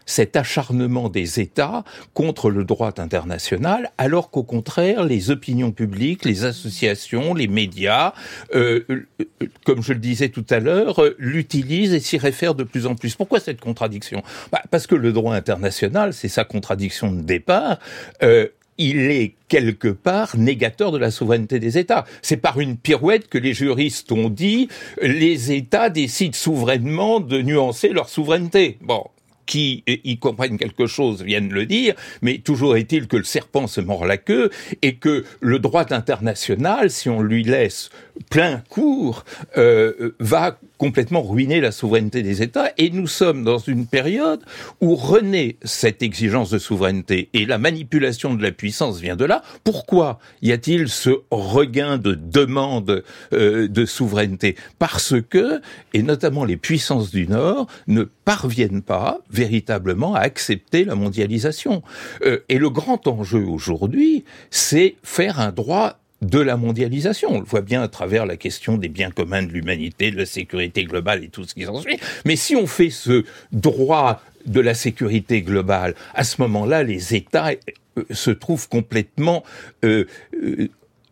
cet acharnement des États contre le droit international, alors qu'au contraire, les opinions publiques, les associations, les médias, euh, comme je le disais tout à l'heure, l'utilisent et s'y réfèrent de plus en plus. Pourquoi cette contradiction ? Bah, parce que le droit international, c'est sa contradiction de départ, euh, il est quelque part négateur de la souveraineté des États. C'est par une pirouette que les juristes ont dit les États décident souverainement de nuancer leur souveraineté. Bon, qui y comprennent quelque chose viennent le dire, mais toujours est-il que le serpent se mord la queue et que le droit international, si on lui laisse plein cours, euh, va complètement ruiner la souveraineté des États. Et nous sommes dans une période où renaît cette exigence de souveraineté et la manipulation de la puissance vient de là. Pourquoi y a-t-il ce regain de demande euh, de souveraineté ? Parce que, et notamment les puissances du Nord, ne parviennent pas véritablement à accepter la mondialisation. Euh, et le grand enjeu aujourd'hui, c'est faire un droit de la mondialisation. On le voit bien à travers la question des biens communs de l'humanité, de la sécurité globale et tout ce qui s'ensuit. Mais si on fait ce droit de la sécurité globale, à ce moment-là, les États euh, se trouvent complètement euh, euh,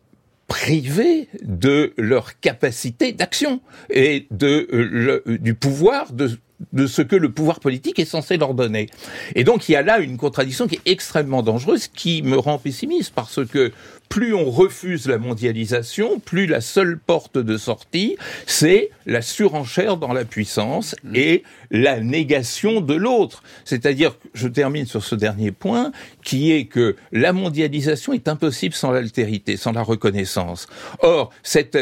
privés de leur capacité d'action et de euh, le, du pouvoir de de ce que le pouvoir politique est censé leur donner. Et donc il y a là une contradiction qui est extrêmement dangereuse, qui me rend pessimiste, parce que plus on refuse la mondialisation, plus la seule porte de sortie, c'est la surenchère dans la puissance et la négation de l'autre. C'est-à-dire, je termine sur ce dernier point, qui est que la mondialisation est impossible sans l'altérité, sans la reconnaissance. Or, cette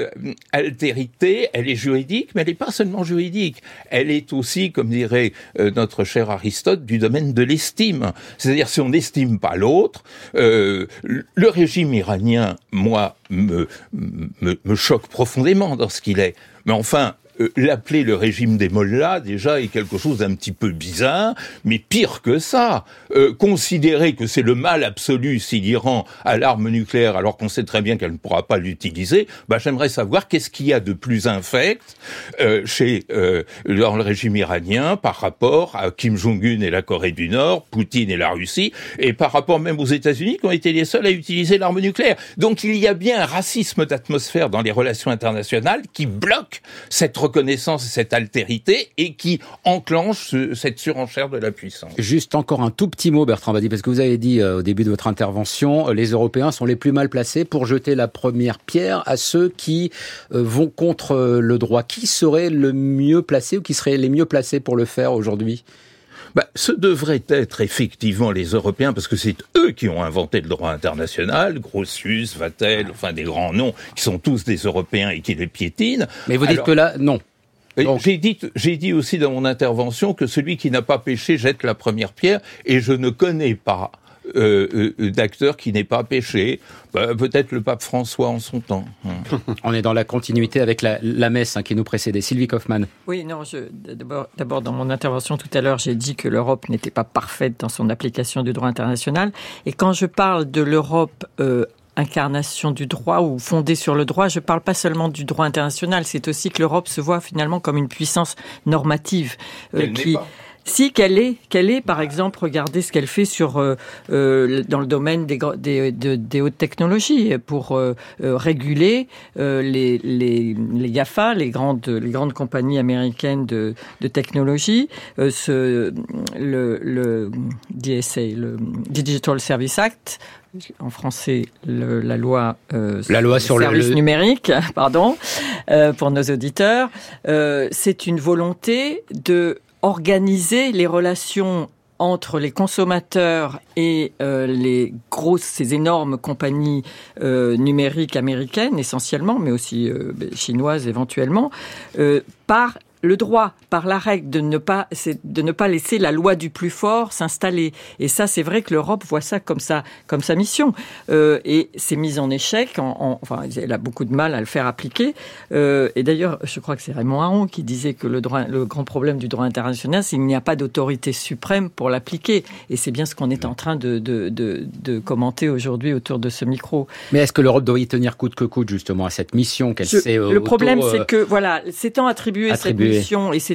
altérité, elle est juridique, mais elle n'est pas seulement juridique. Elle est aussi, comme dirait euh, notre cher Aristote, du domaine de l'estime. C'est-à-dire, si on n'estime pas l'autre, euh, le régime iranien, moi, me, me, me choque profondément dans ce qu'il est. Mais enfin, euh, l'appeler le régime des mollahs, déjà, est quelque chose d'un petit peu bizarre, mais pire que ça, euh, considérer que c'est le mal absolu si l'Iran a l'arme nucléaire, alors qu'on sait très bien qu'elle ne pourra pas l'utiliser, bah, j'aimerais savoir qu'est-ce qu'il y a de plus infect euh, chez euh, dans le régime iranien par rapport à Kim Jong-un et la Corée du Nord, Poutine et la Russie, et par rapport même aux États-Unis qui ont été les seuls à utiliser l'arme nucléaire. Donc il y a bien un racisme d'atmosphère dans les relations internationales qui bloque cette reconnaissance et cette altérité et qui enclenche ce, cette surenchère de la puissance. Juste encore un tout petit mot, Bertrand Badi, parce que vous avez dit euh, au début de votre intervention, euh, les Européens sont les plus mal placés pour jeter la première pierre à ceux qui euh, vont contre euh, le droit. Qui serait le mieux placé ou qui serait les mieux placés pour le faire aujourd'hui ? Bah, ce devraient être effectivement les Européens, parce que c'est eux qui ont inventé le droit international, Grotius, Vatel, enfin des grands noms, qui sont tous des Européens et qui les piétinent. Mais vous dites Alors, que là, non. Donc, j'ai dit, j'ai dit aussi dans mon intervention que celui qui n'a pas péché jette la première pierre, et je ne connais pas euh, euh, d'acteur qui n'ait pas péché. Bah, peut-être le pape François en son temps. On est dans la continuité avec la, la messe hein, qui nous précédait. Sylvie Kaufmann. Oui, non, je, d'abord, d'abord, dans mon intervention tout à l'heure, j'ai dit que l'Europe n'était pas parfaite dans son application du droit international. Et quand je parle de l'Europe euh, incarnation du droit ou fondée sur le droit, je ne parle pas seulement du droit international, c'est aussi que l'Europe se voit finalement comme une puissance normative euh, qui... Si qu'elle est, qu'elle est, par exemple, regardez ce qu'elle fait sur euh, euh, dans le domaine des, des, de, des hautes technologies pour euh, euh, réguler euh, les, les, les GAFA, les grandes, les grandes compagnies américaines de, de technologie, euh, ce, le, le D S A, le Digital Service Act. En français, le, la loi, euh, la loi sur le service le numérique, pardon, euh, pour nos auditeurs. Euh, c'est une volonté de organiser les relations entre les consommateurs et euh, les grosses, ces énormes compagnies euh, numériques américaines essentiellement, mais aussi euh, chinoises éventuellement, euh, par le droit, par la règle de ne pas, c'est de ne pas laisser la loi du plus fort s'installer. Et ça, c'est vrai que l'Europe voit ça comme ça, comme sa mission. Euh, et c'est mis en échec. En, en, enfin, elle a beaucoup de mal à le faire appliquer. Euh, et d'ailleurs, je crois que c'est Raymond Aron qui disait que le droit, le grand problème du droit international, c'est qu'il n'y a pas d'autorité suprême pour l'appliquer. Et c'est bien ce qu'on est en train de, de, de, de commenter aujourd'hui autour de ce micro. Mais est-ce que l'Europe doit y tenir coûte que coûte justement à cette mission qu'elle je, sait euh, Le problème, auto, euh, c'est que voilà, s'étant attribué, attribué cette mission et s'étant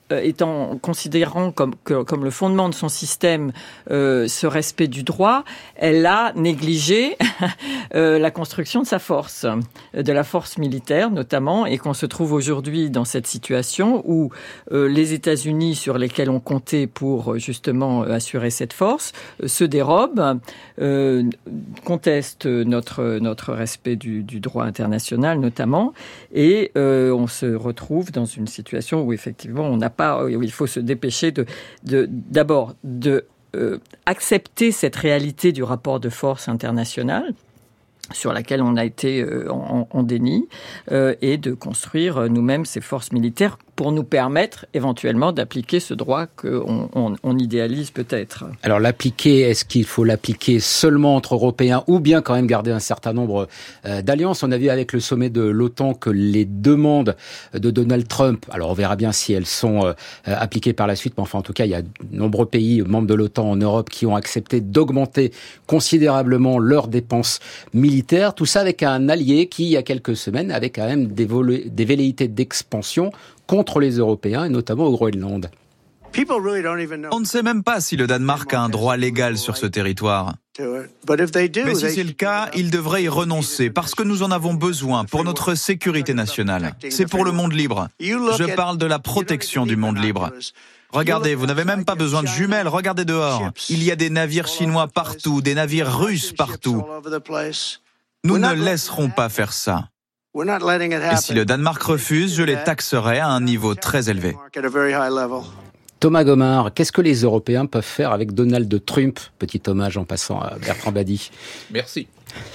euh, étant considérant comme que, comme le fondement de son système euh, ce respect du droit, elle a négligé euh, la construction de sa force, de la force militaire notamment, et qu'on se trouve aujourd'hui dans cette situation où euh, les États-Unis, sur lesquels on comptait pour justement assurer cette force, euh, se dérobent, euh, contestent notre notre respect du, du droit international notamment, et euh, on se retrouve dans une situation où effectivement on n'a pas, où il faut se dépêcher de, de d'abord de euh, accepter cette réalité du rapport de force international sur laquelle on a été euh, en, en déni, euh, et de construire euh, nous-mêmes ces forces militaires pour nous permettre éventuellement d'appliquer ce droit qu'on on, on idéalise peut-être. Alors l'appliquer, est-ce qu'il faut l'appliquer seulement entre Européens ou bien quand même garder un certain nombre euh, d'alliances? On a vu avec le sommet de l'OTAN que les demandes de Donald Trump, alors on verra bien si elles sont euh, appliquées par la suite, mais enfin en tout cas il y a de nombreux pays membres de l'OTAN en Europe qui ont accepté d'augmenter considérablement leurs dépenses militaires. Tout ça avec un allié qui, il y a quelques semaines, avait quand même des, vol- des velléités d'expansion contre les Européens, et notamment au Groenland. On ne sait même pas si le Danemark a un droit légal sur ce territoire. Mais si c'est le cas, il devrait y renoncer, parce que nous en avons besoin pour notre sécurité nationale. C'est pour le monde libre. Je parle de la protection du monde libre. Regardez, vous n'avez même pas besoin de jumelles, regardez dehors. Il y a des navires chinois partout, des navires russes partout. Nous ne laisserons pas faire ça. Et si le Danemark refuse, je les taxerai à un niveau très élevé. Thomas Gomard, qu'est-ce que les Européens peuvent faire avec Donald Trump? Petit hommage en passant à Bertrand Badi. Merci.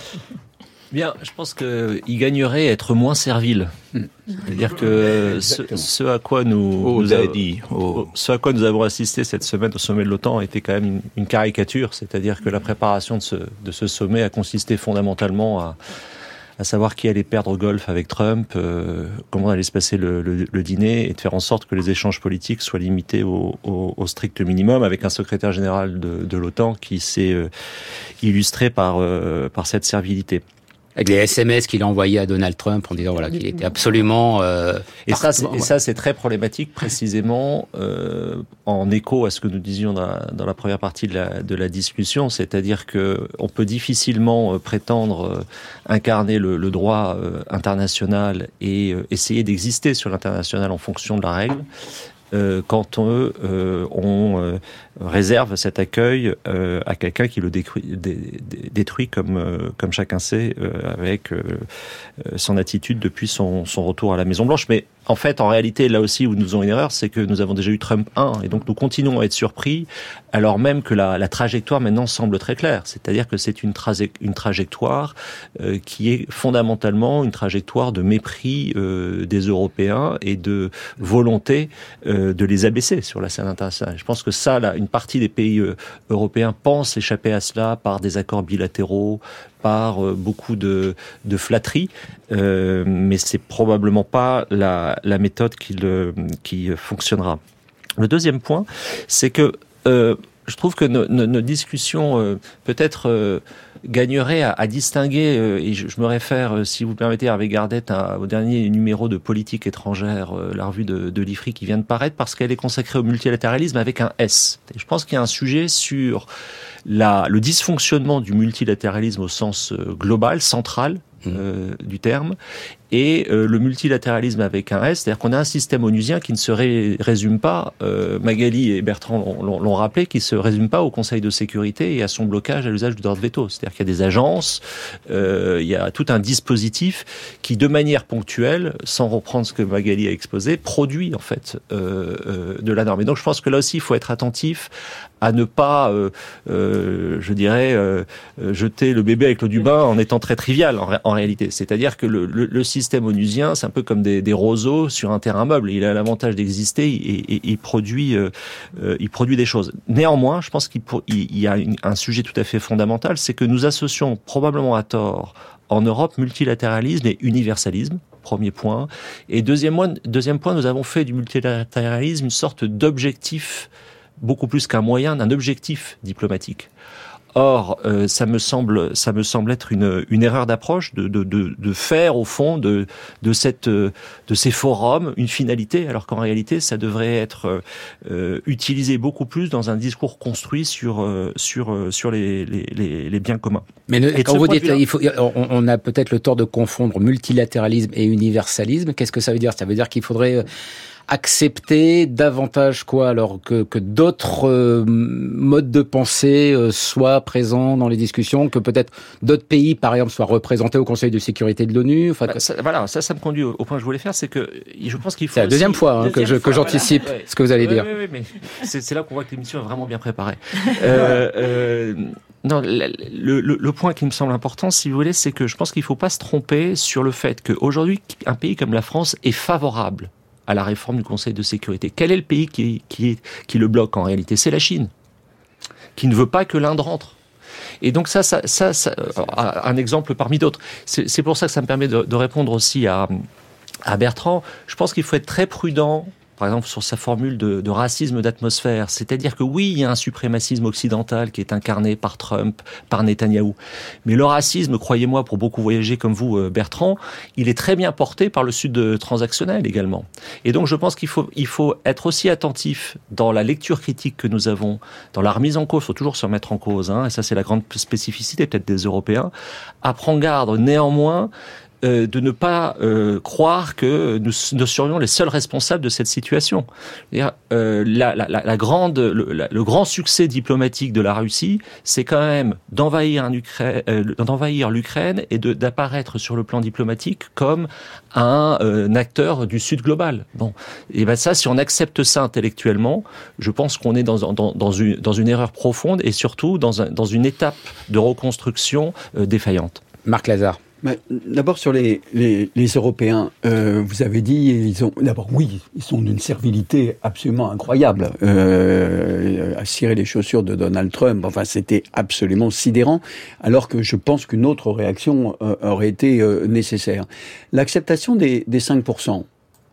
Bien, je pense qu'il gagnerait à être moins servile. Hmm. C'est-à-dire que ce, ce à quoi nous, oh, nous avons, oh. ce à quoi nous avons assisté cette semaine au sommet de l'OTAN était quand même une, une caricature. C'est-à-dire que la préparation de ce, de ce sommet a consisté fondamentalement à à savoir qui allait perdre au golf avec Trump, euh, comment allait se passer le, le, le dîner, et de faire en sorte que les échanges politiques soient limités au, au, au strict minimum, avec un secrétaire général de, de l'OTAN qui s'est euh, illustré par, euh, par cette servilité. Avec les S M S qu'il a envoyés à Donald Trump en disant voilà qu'il était absolument euh, et ça c'est, et ça c'est très problématique précisément euh, en écho à ce que nous disions dans la, dans la première partie de la de la discussion, c'est-à-dire que on peut difficilement euh, prétendre euh, incarner le, le droit euh, international et euh, essayer d'exister sur l'international en fonction de la règle euh, quand on, euh, on euh, réserve cet accueil euh, à quelqu'un qui le détruit, dé, dé, détruit comme, euh, comme chacun sait, euh, avec euh, son attitude depuis son, son retour à la Maison-Blanche. Mais en fait, en réalité, là aussi où nous faisons une erreur, c'est que nous avons déjà eu Trump un, et donc nous continuons à être surpris, alors même que la, la trajectoire maintenant semble très claire. C'est-à-dire que c'est une, tra- une trajectoire euh, qui est fondamentalement une trajectoire de mépris euh, des Européens et de volonté euh, de les abaisser sur la scène internationale. Je pense que ça, là, une partie des pays euh, européens pensent échapper à cela par des accords bilatéraux, par euh, beaucoup de, de flatterie, euh, mais c'est probablement pas la, la méthode qui, le, qui fonctionnera. Le deuxième point, c'est que euh, je trouve que nos, nos, nos discussions euh, peut-être euh, gagneraient à, à distinguer, euh, et je, je me réfère, euh, si vous le permettez, Hervé Gardette, à, au dernier numéro de Politique étrangère, euh, la revue de, de l'I F R I qui vient de paraître, parce qu'elle est consacrée au multilatéralisme avec un S. Et je pense qu'il y a un sujet sur la, le dysfonctionnement du multilatéralisme au sens euh, global, central euh, mmh. du terme, et euh, le multilatéralisme avec un S, c'est-à-dire qu'on a un système onusien qui ne se ré- résume pas, euh, Magali et Bertrand l'ont, l'ont rappelé, qui ne se résume pas au Conseil de sécurité et à son blocage à l'usage du droit de veto. C'est-à-dire qu'il y a des agences, euh, il y a tout un dispositif qui, de manière ponctuelle, sans reprendre ce que Magali a exposé, produit en fait euh, euh, de la norme. Et donc je pense que là aussi, il faut être attentif à ne pas, euh, euh, je dirais, euh, jeter le bébé avec l'eau du bain en étant très trivial en, ré- en réalité. C'est-à-dire que le, le, le système onusien, c'est un peu comme des, des roseaux sur un terrain meuble. Il a l'avantage d'exister et, et il produit, euh, euh, il produit des choses. Néanmoins, je pense qu'il pour, il, il y a une, un sujet tout à fait fondamental, c'est que nous associons probablement à tort en Europe multilatéralisme et universalisme. Premier point. Et deuxième point, deuxième point, nous avons fait du multilatéralisme une sorte d'objectif beaucoup plus qu'un moyen, d'un objectif diplomatique. Or, euh, ça me semble, ça me semble être une, une erreur d'approche de, de, de, de faire au fond de, de cette, de ces forums une finalité, alors qu'en réalité, ça devrait être euh, utilisé beaucoup plus dans un discours construit sur euh, sur euh, sur les, les, les, les biens communs. Mais ne, quand vous dites, il faut, on, on a peut-être le tort de confondre multilatéralisme et universalisme. Qu'est-ce que ça veut dire? Ça veut dire qu'il faudrait accepter davantage quoi alors que, que d'autres euh, modes de pensée euh, soient présents dans les discussions, que peut-être d'autres pays par exemple soient représentés au Conseil de sécurité de l'ONU. Enfin, bah, ça, voilà, ça, ça me conduit au, au point que je voulais faire, c'est que je pense qu'il faut. C'est la deuxième fois hein, deuxième que, je, fois, que j'anticipe voilà. ce que vous allez ouais, dire. Ouais, ouais, mais c'est, c'est là qu'on voit que l'émission est vraiment bien préparée. euh, euh, non, le, le, le point qui me semble important, si vous voulez, c'est que je pense qu'il ne faut pas se tromper sur le fait qu'aujourd'hui, un pays comme la France est favorable à la réforme du Conseil de sécurité. Quel est le pays qui, qui, qui le bloque en réalité? C'est la Chine, qui ne veut pas que l'Inde rentre. Et donc ça, ça, ça, ça un exemple parmi d'autres. C'est, c'est pour ça que ça me permet de, de répondre aussi à, à Bertrand. Je pense qu'il faut être très prudent, par exemple sur sa formule de, de racisme d'atmosphère. C'est-à-dire que oui, il y a un suprémacisme occidental qui est incarné par Trump, par Netanyahou. Mais le racisme, croyez-moi, pour beaucoup voyager comme vous, Bertrand, il est très bien porté par le Sud transactionnel également. Et donc je pense qu'il faut, il faut être aussi attentif dans la lecture critique que nous avons, dans la remise en cause, il faut toujours se remettre en cause, hein, et ça c'est la grande spécificité peut-être des Européens, à prendre garde néanmoins Euh, de ne pas euh, croire que nous, nous serions les seuls responsables de cette situation. Euh, la, la, la grande, le, la, le grand succès diplomatique de la Russie, c'est quand même d'envahir, un Ukraine, euh, d'envahir l'Ukraine et de, d'apparaître sur le plan diplomatique comme un, euh, un acteur du Sud global. Bon, et ben ça, si on accepte ça intellectuellement, je pense qu'on est dans, dans, dans, une, dans une erreur profonde et surtout dans, un, dans une étape de reconstruction euh, défaillante. Marc Lazare. Mais d'abord sur les, les, les Européens, euh, vous avez dit, ils ont d'abord oui, ils sont d'une servilité absolument incroyable. Euh, à cirer les chaussures de Donald Trump, enfin c'était absolument sidérant. Alors que je pense qu'une autre réaction euh, aurait été euh, nécessaire. L'acceptation des, des cinq pour cent,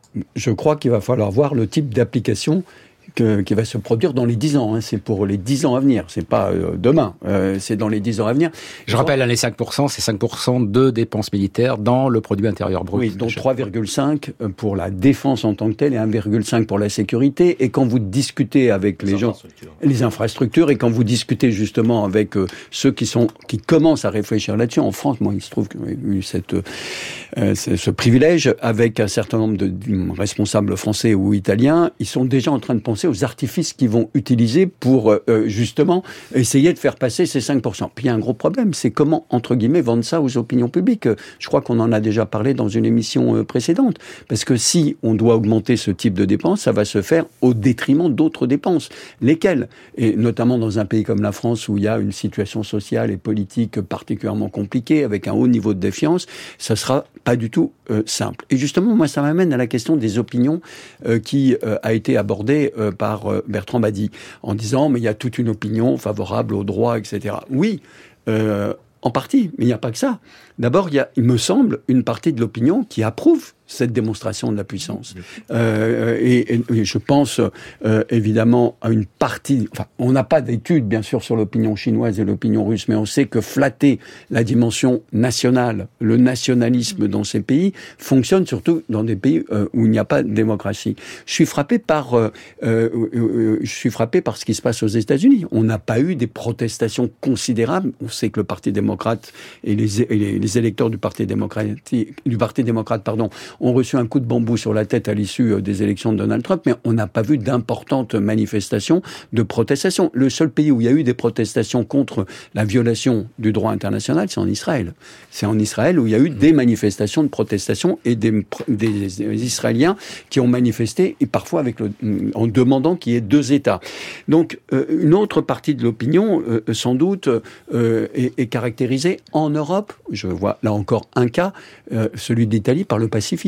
je crois qu'il va falloir voir le type d'application Que, qui va se produire dans les dix ans. Hein. C'est pour les dix ans à venir. C'est pas euh, demain. Euh, c'est dans les dix ans à venir. Je Ils rappelle, ont... les cinq pour cent, c'est cinq pour cent de dépenses militaires dans le produit intérieur brut. Oui, donc trois virgule cinq pour la défense en tant que telle et un virgule cinq pour la sécurité. Et quand vous discutez avec les, les gens, les infrastructures, et quand vous discutez justement avec euh, ceux qui sont, qui commencent à réfléchir là-dessus, en France, moi, il se trouve que j'ai eu cette, euh, ce privilège avec un certain nombre de, de responsables français ou italiens, ils sont déjà en train de penser aux artifices qu'ils vont utiliser pour euh, justement essayer de faire passer ces cinq pour cent. Puis il y a un gros problème, c'est comment, entre guillemets, vendre ça aux opinions publiques. Je crois qu'on en a déjà parlé dans une émission précédente. Parce que si on doit augmenter ce type de dépenses, ça va se faire au détriment d'autres dépenses. Lesquelles? Et notamment dans un pays comme la France où il y a une situation sociale et politique particulièrement compliquée, avec un haut niveau de défiance, ça sera pas du tout euh, simple. Et justement, moi, ça m'amène à la question des opinions euh, qui euh, a été abordée euh, par euh, Bertrand Badi, en disant, mais il y a toute une opinion favorable au droit, et cetera. Oui, euh, en partie, mais il n'y a pas que ça. D'abord, il y a, il me semble, une partie de l'opinion qui approuve cette démonstration de la puissance. Euh, et, et, et je pense euh, évidemment à une partie... Enfin, on n'a pas d'études, bien sûr, sur l'opinion chinoise et l'opinion russe, mais on sait que flatter la dimension nationale, le nationalisme dans ces pays, fonctionne surtout dans des pays euh, où il n'y a pas de démocratie. Je suis frappé par, euh, euh, euh, je suis frappé par ce qui se passe aux États-Unis. On n'a pas eu des protestations considérables. On sait que le Parti démocrate et les, et les, les électeurs du Parti démocrate, du Parti démocrate, pardon, ont reçu un coup de bambou sur la tête à l'issue des élections de Donald Trump, mais on n'a pas vu d'importantes manifestations de protestation. Le seul pays où il y a eu des protestations contre la violation du droit international, c'est en Israël. C'est en Israël où il y a eu des manifestations de protestation et des, des, des Israéliens qui ont manifesté, et parfois avec le, en demandant qu'il y ait deux États. Donc, euh, une autre partie de l'opinion, euh, sans doute, euh, est, est caractérisée en Europe, je vois là encore un cas, euh, celui d'Italie, par le pacifisme.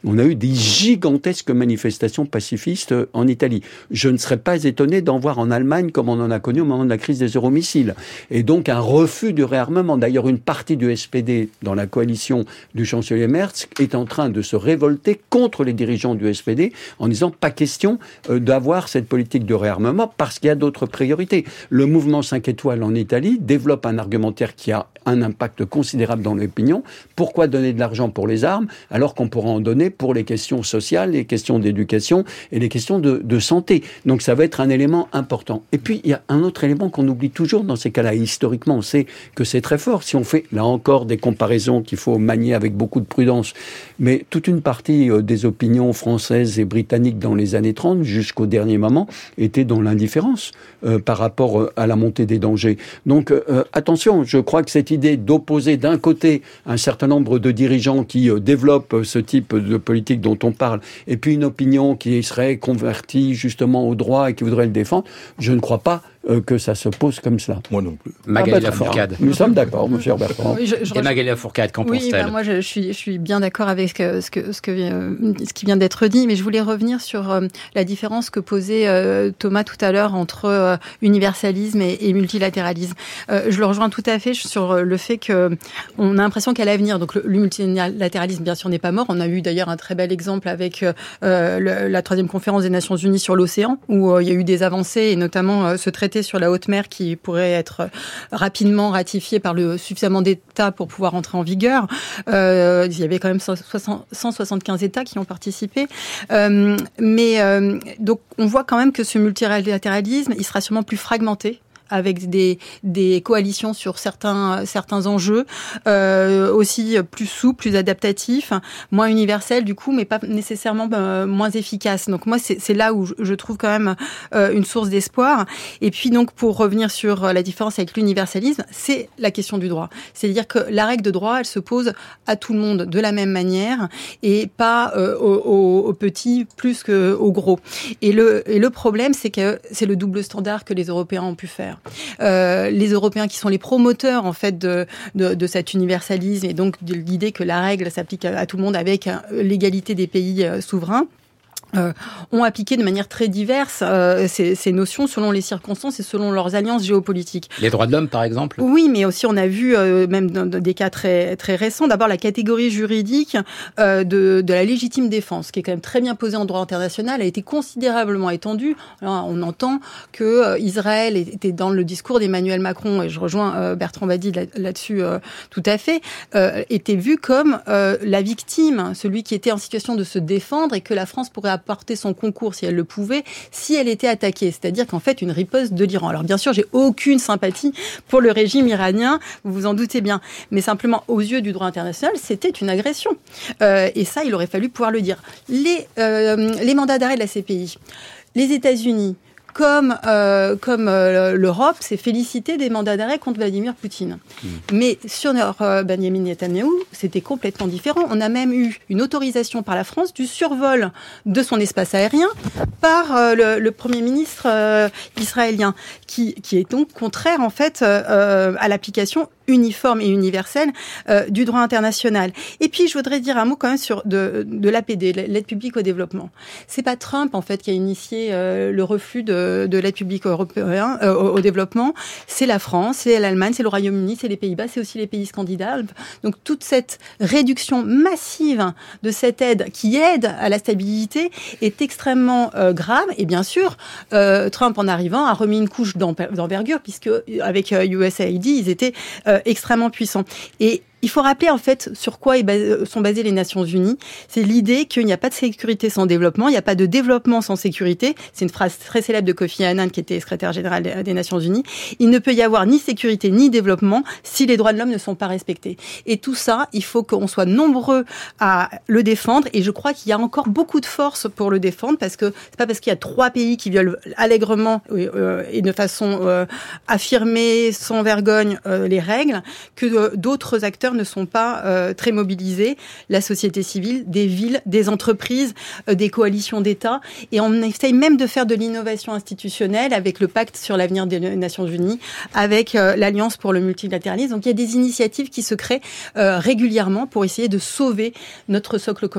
On a eu des gigantesques manifestations pacifistes en Italie. Je ne serais pas étonné d'en voir en Allemagne comme on en a connu au moment de la crise des euromissiles. Et donc un refus du réarmement. D'ailleurs, une partie du S P D dans la coalition du chancelier Merz est en train de se révolter contre les dirigeants du S P D en disant pas question euh, d'avoir cette politique de réarmement parce qu'il y a d'autres priorités. Le mouvement cinq étoiles en Italie développe un argumentaire qui a un impact considérable dans l'opinion. Pourquoi donner de l'argent pour les armes alors qu'on pourra en donner pour les questions sociales, les questions d'éducation et les questions de, de santé. Donc ça va être un élément important. Et puis il y a un autre élément qu'on oublie toujours dans ces cas-là. Historiquement, on sait que c'est très fort. Si on fait là encore des comparaisons qu'il faut manier avec beaucoup de prudence, mais toute une partie euh, des opinions françaises et britanniques dans les années trente jusqu'au dernier moment était dans l'indifférence euh, par rapport euh, à la montée des dangers. Donc euh, attention, je crois que cette idée d'opposer d'un côté un certain nombre de dirigeants qui euh, développent ce type de politique dont on parle, et puis une opinion qui serait convertie justement au droit et qui voudrait le défendre, je ne crois pas euh, que ça se pose comme cela. Moi non plus. Magali ah bah, Lafourcade. Nous sommes d'accord, monsieur Bertrand. Oui, je, je et Magali Lafourcade, qu'en oui, pense-t-elle? bah, moi, je, je, suis, je suis bien d'accord avec ce, que, ce, que, ce, que, euh, ce qui vient d'être dit, mais je voulais revenir sur euh, la différence que posait euh, Thomas tout à l'heure entre euh, universalisme et, et multilatéralisme. Euh, je le rejoins tout à fait sur le fait que on a l'impression qu'à l'avenir, donc le, le multilatéralisme, bien sûr, n'est pas mort. On a eu d'ailleurs un très bel exemple avec euh, le, la troisième conférence des Nations Unies sur l'océan, où euh, il y a eu des avancées, et notamment euh, ce traité sur la haute mer qui pourrait être rapidement ratifié par le suffisamment d'États pour pouvoir entrer en vigueur. Euh, il y avait quand même cent soixante-quinze États qui ont participé. Euh, mais euh, donc on voit quand même que ce multilatéralisme, il sera sûrement plus fragmenté, avec des, des coalitions sur certains, certains enjeux, euh, aussi plus souples, plus adaptatifs, moins universels du coup, mais pas nécessairement euh, moins efficaces. Donc moi, c'est, c'est là où je, je trouve quand même euh, une source d'espoir. Et puis donc, pour revenir sur la différence avec l'universalisme, c'est la question du droit. C'est-à-dire que la règle de droit, elle se pose à tout le monde de la même manière et pas euh, aux, aux, aux petits plus qu'aux gros. Et le, et le problème, c'est que c'est le double standard que les Européens ont pu faire. Euh, les Européens qui sont les promoteurs en fait de, de, de cet universalisme et donc de l'idée que la règle s'applique à, à tout le monde avec l'égalité des pays euh, souverains. Euh, ont appliqué de manière très diverse euh, ces, ces notions selon les circonstances et selon leurs alliances géopolitiques. Les droits de l'homme, par exemple? Oui, mais aussi on a vu, euh, même dans, dans des cas très, très récents, d'abord la catégorie juridique euh, de, de la légitime défense, qui est quand même très bien posée en droit international, a été considérablement étendue. Alors, on entend que euh, Israël était dans le discours d'Emmanuel Macron, et je rejoins euh, Bertrand Badi là, là-dessus euh, tout à fait, euh, était vu comme euh, la victime, celui qui était en situation de se défendre et que la France pourrait apporter son concours, si elle le pouvait, si elle était attaquée. C'est-à-dire qu'en fait, une riposte de l'Iran. Alors bien sûr, j'ai aucune sympathie pour le régime iranien, vous vous en doutez bien. Mais simplement, aux yeux du droit international, c'était une agression. Euh, et ça, il aurait fallu pouvoir le dire. Les, euh, les mandats d'arrêt de la C P I, les États-Unis, comme, euh, comme euh, l'Europe s'est félicité des mandats d'arrêt contre Vladimir Poutine. Mmh. Mais sur euh, Benjamin Netanyahou, c'était complètement différent. On a même eu une autorisation par la France du survol de son espace aérien par euh, le, le Premier ministre euh, israélien, qui, qui est donc contraire en fait euh, à l'application uniforme et universelle euh, du droit international. Et puis, je voudrais dire un mot quand même sur de, de l'A P D, l'aide publique au développement. C'est pas Trump, en fait, qui a initié euh, le refus de, de l'aide publique européen, euh, au, au développement. C'est la France, c'est l'Allemagne, c'est le Royaume-Uni, c'est les Pays-Bas, c'est aussi les pays scandinaves. Donc, toute cette réduction massive de cette aide qui aide à la stabilité est extrêmement euh, grave. Et bien sûr, euh, Trump, en arrivant, a remis une couche d'envergure, puisque avec euh, U S A I D, ils étaient euh, extrêmement puissants. Et il faut rappeler en fait sur quoi sont basées les Nations Unies. C'est l'idée qu'il n'y a pas de sécurité sans développement, il n'y a pas de développement sans sécurité. C'est une phrase très célèbre de Kofi Annan qui était secrétaire général des Nations Unies. Il ne peut y avoir ni sécurité ni développement si les droits de l'homme ne sont pas respectés. Et tout ça, il faut qu'on soit nombreux à le défendre. Et je crois qu'il y a encore beaucoup de force pour le défendre, parce que c'est pas parce qu'il y a trois pays qui violent allègrement euh, et de façon euh, affirmée, sans vergogne, euh, les règles, que euh, d'autres acteurs ne sont pas euh, très mobilisés, la société civile, des villes, des entreprises, euh, des coalitions d'États, et on essaye même de faire de l'innovation institutionnelle avec le pacte sur l'avenir des Nations Unies, avec euh, l'Alliance pour le multilatéralisme. Donc il y a des initiatives qui se créent euh, régulièrement pour essayer de sauver notre socle commun.